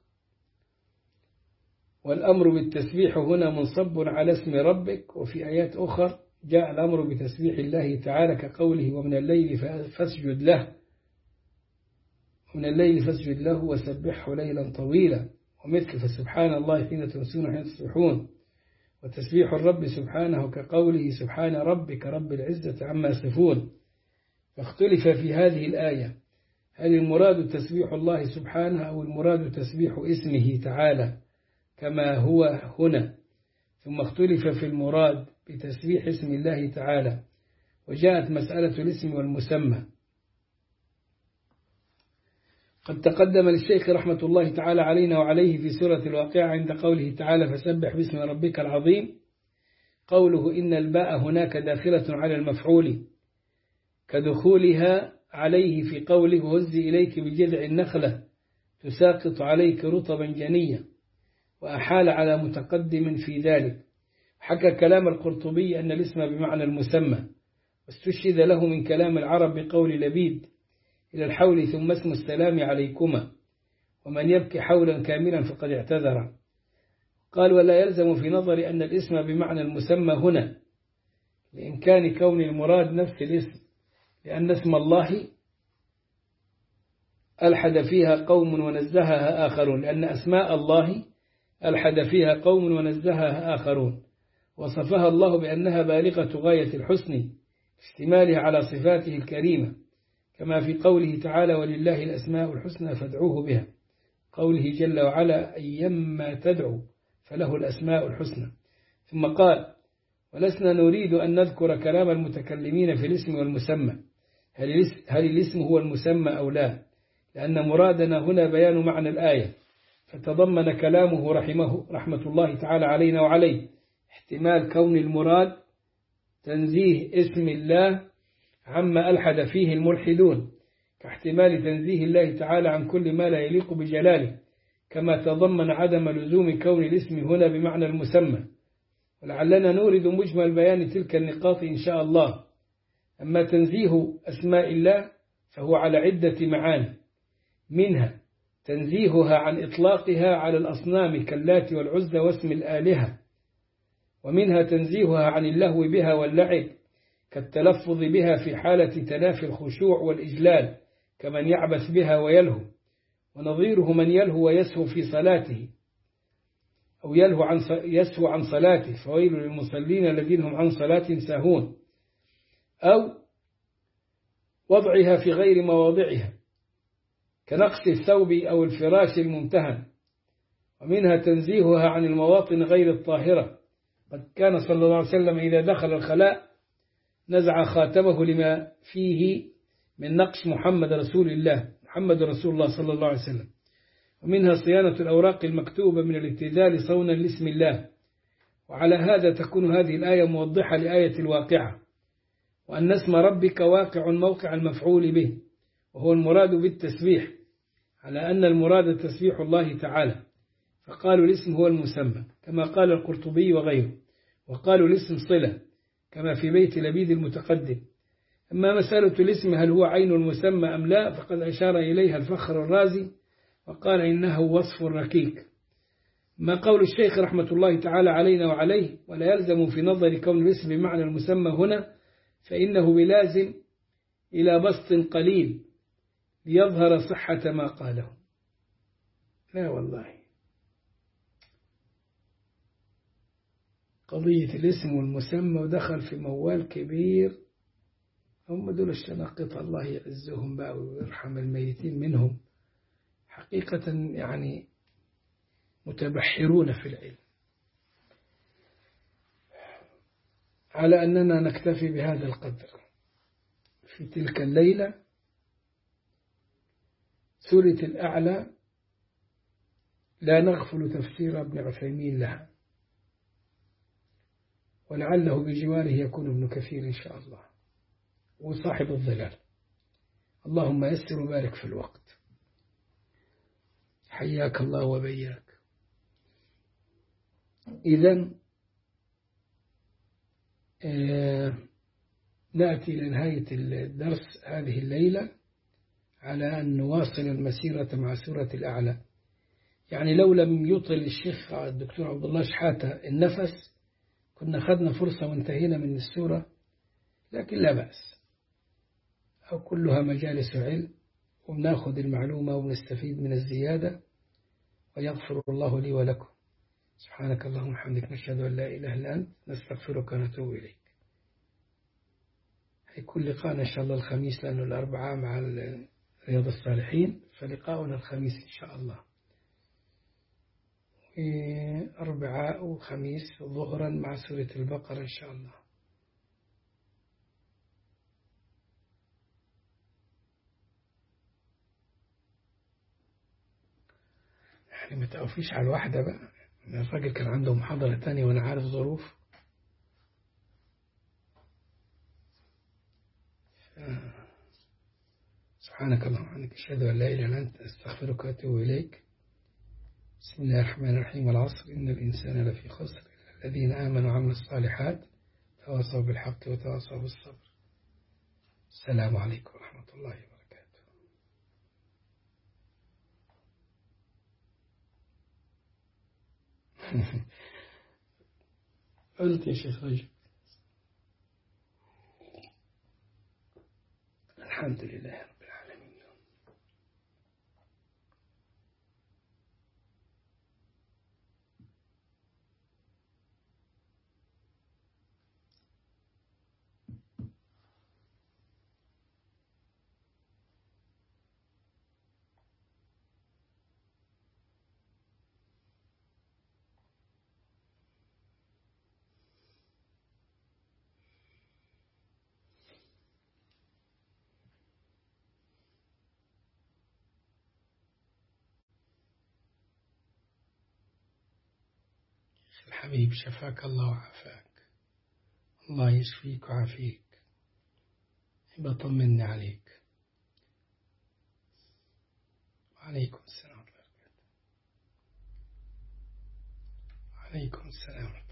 والأمر بالتسبيح هنا منصب على اسم ربك. وفي آيات أخرى جاء الأمر بتسبيح الله تعالى كقوله ومن الليل فاسجد له ومن الليل فاسجد له وسبحه ليلا طويلا، ومثل فسبحان الله حين تمسون وحين تصبحون، وتسبيح الرب سبحانه كقوله سبحان ربك رب العزة عما يصفون. فاختلف في هذه الآية هل المراد تسبيح الله سبحانه أو المراد تسبيح اسمه تعالى كما هو هنا، ثم اختلف في المراد بتسبيح اسم الله تعالى، وجاءت مسألة الاسم والمسمى. قد تقدم للشيخ رحمة الله تعالى علينا وعليه في سورة الواقعة عند قوله تعالى فسبح باسم ربك العظيم قوله إن الباء هناك داخلة على المفعول كدخولها عليه في قوله هزي إليك بجذع النخلة تساقط عليك رطبا جنيا، وأحال على متقدم في ذلك. حكى كلام القرطبي أن الاسم بمعنى المسمى، واستشهد له من كلام العرب بقول لبيد إلى الحول ثم اسم السلام عليكما، ومن يبكي حولا كاملا فقد اعتذر. قال ولا يلزم في نظري أن الاسم بمعنى المسمى هنا لإمكان كون المراد نفس الاسم، لأن اسم الله ألحد فيها قوم ونزهها آخرون، لأن أسماء الله ألحد فيها قوم ونزهها آخرون، وصفها الله بأنها بالغة غاية الحسن اشتمالها على صفاته الكريمة، كما في قوله تعالى ولله الأسماء الحسنى فادعوه بها، قوله جل وعلا أيما تدعو فله الأسماء الحسنى. ثم قال ولسنا نريد أن نذكر كلام المتكلمين في الاسم والمسمى هل الاسم هو المسمى أو لا، لأن مرادنا هنا بيان معنى الآية، فتضمن كلامه رحمه رحمة الله تعالى علينا وعليه احتمال كون المراد تنزيه اسم الله عما ألحد فيه الملحدون، كاحتمال تنزيه الله تعالى عن كل ما لا يليق بجلاله، كما تضمن عدم لزوم كون الاسم هنا بمعنى المسمى. ولعلنا نورد مجمل بيان تلك النقاط إن شاء الله. أما تنزيه أسماء الله فهو على عدة معاني، منها تنزيهها عن إطلاقها على الأصنام كاللات والعزى واسم الآلهة، ومنها تنزيهها عن اللهو بها واللعب كالتلفظ بها في حالة تنافي الخشوع والإجلال كمن يعبث بها ويلهو، ونظيره من يلهو ويسهو في صلاته أو يلهو عن يسهو عن صلاته فويل للمصلين الذين هم عن صلاة ساهون، أو وضعها في غير مواضعها كنقش الثوب أو الفراش الممتهن، ومنها تنزيهها عن المواطن غير الطاهرة. قد كان صلى الله عليه وسلم إذا دخل الخلاء نزع خاتمه لما فيه من نقش محمد رسول الله محمد رسول الله صلى الله عليه وسلم. ومنها صيانة الأوراق المكتوبة من الابتذال صونا لاسم الله. وعلى هذا تكون هذه الآية موضحة لآية الواقعة، وأن اسم ربك واقع موقع المفعول به، وهو المراد بالتسبيح، على أن المراد تسبيح الله تعالى، فقالوا الاسم هو المسمى كما قال القرطبي وغيره، وقالوا الاسم صلة كما في بيت لبيد المتقدم. أما مسألة الاسم هل هو عين المسمى أم لا، فقد أشار إليها الفخر الرازي وقال إنه وصف ركيك. ما قول الشيخ رحمة الله تعالى علينا وعليه: ولا يلزم في نظر كون الاسم بمعنى المسمى هنا، فإنه بلازم إلى بسط قليل ليظهر صحة ما قاله. لا والله، قضية الاسم والمسمى ودخل في موال كبير. هم دول الشناقطة، الله يعزهم بقى ويرحم الميتين منهم، حقيقة يعني متبحرون في العلم. على أننا نكتفي بهذا القدر في تلك الليلة. سورة الأعلى لا نغفل تفسير ابن عثيمين لها، ولعله بجواره يكون ابن كثير إن شاء الله وصاحب الظلال. اللهم يسر وبارك في الوقت. حياك الله وبياك. إذن آه نأتي لنهاية الدرس هذه الليلة على أن نواصل المسيرة مع سورة الأعلى. يعني لو لم يطل الشيخ الدكتور عبد الله شحاتة النفس كنا خدنا فرصة وانتهينا من السورة، لكن لا بأس، أو كلها مجالس علم، وبناخذ المعلومة ونستفيد من الزيادة. ويغفر الله لي ولكم. سبحانك اللهم وبحمدك، نشهد أن لا إله إلا أنت، نستغفرك ونتوب إليك. هيكون لقاءنا إن شاء الله الخميس، لأنه الأربعاء مع رياض الصالحين، فلقاؤنا الخميس إن شاء الله، أربعاء وخميس ظهرا مع سورة البقرة إن شاء الله. يعني ما تقفيش على الواحدة بقى، الراجل كان عنده محاضرة تانية وأنا عارف ظروف. سبحانك اللهم وبحمدك، أشهد أن لا إله إلا أنت، أستغفرك وأتوب إليك. بسم الله الرحمن الرحيم. والعصر إن الإنسان لفي خسر إلا الذين آمنوا وعملوا الصالحات تواصوا بالحق وتواصوا بالصبر. السلام عليكم ورحمة الله وبركاته. قلت يا شيخ رجب. الحمد لله رب العالمين. الحبيب شفاك الله وعافاك. الله يشفيك وعافيك. يبقى طمني عليك. وعليكم السلام ورحمة الله وبركاته. وعليكم السلام.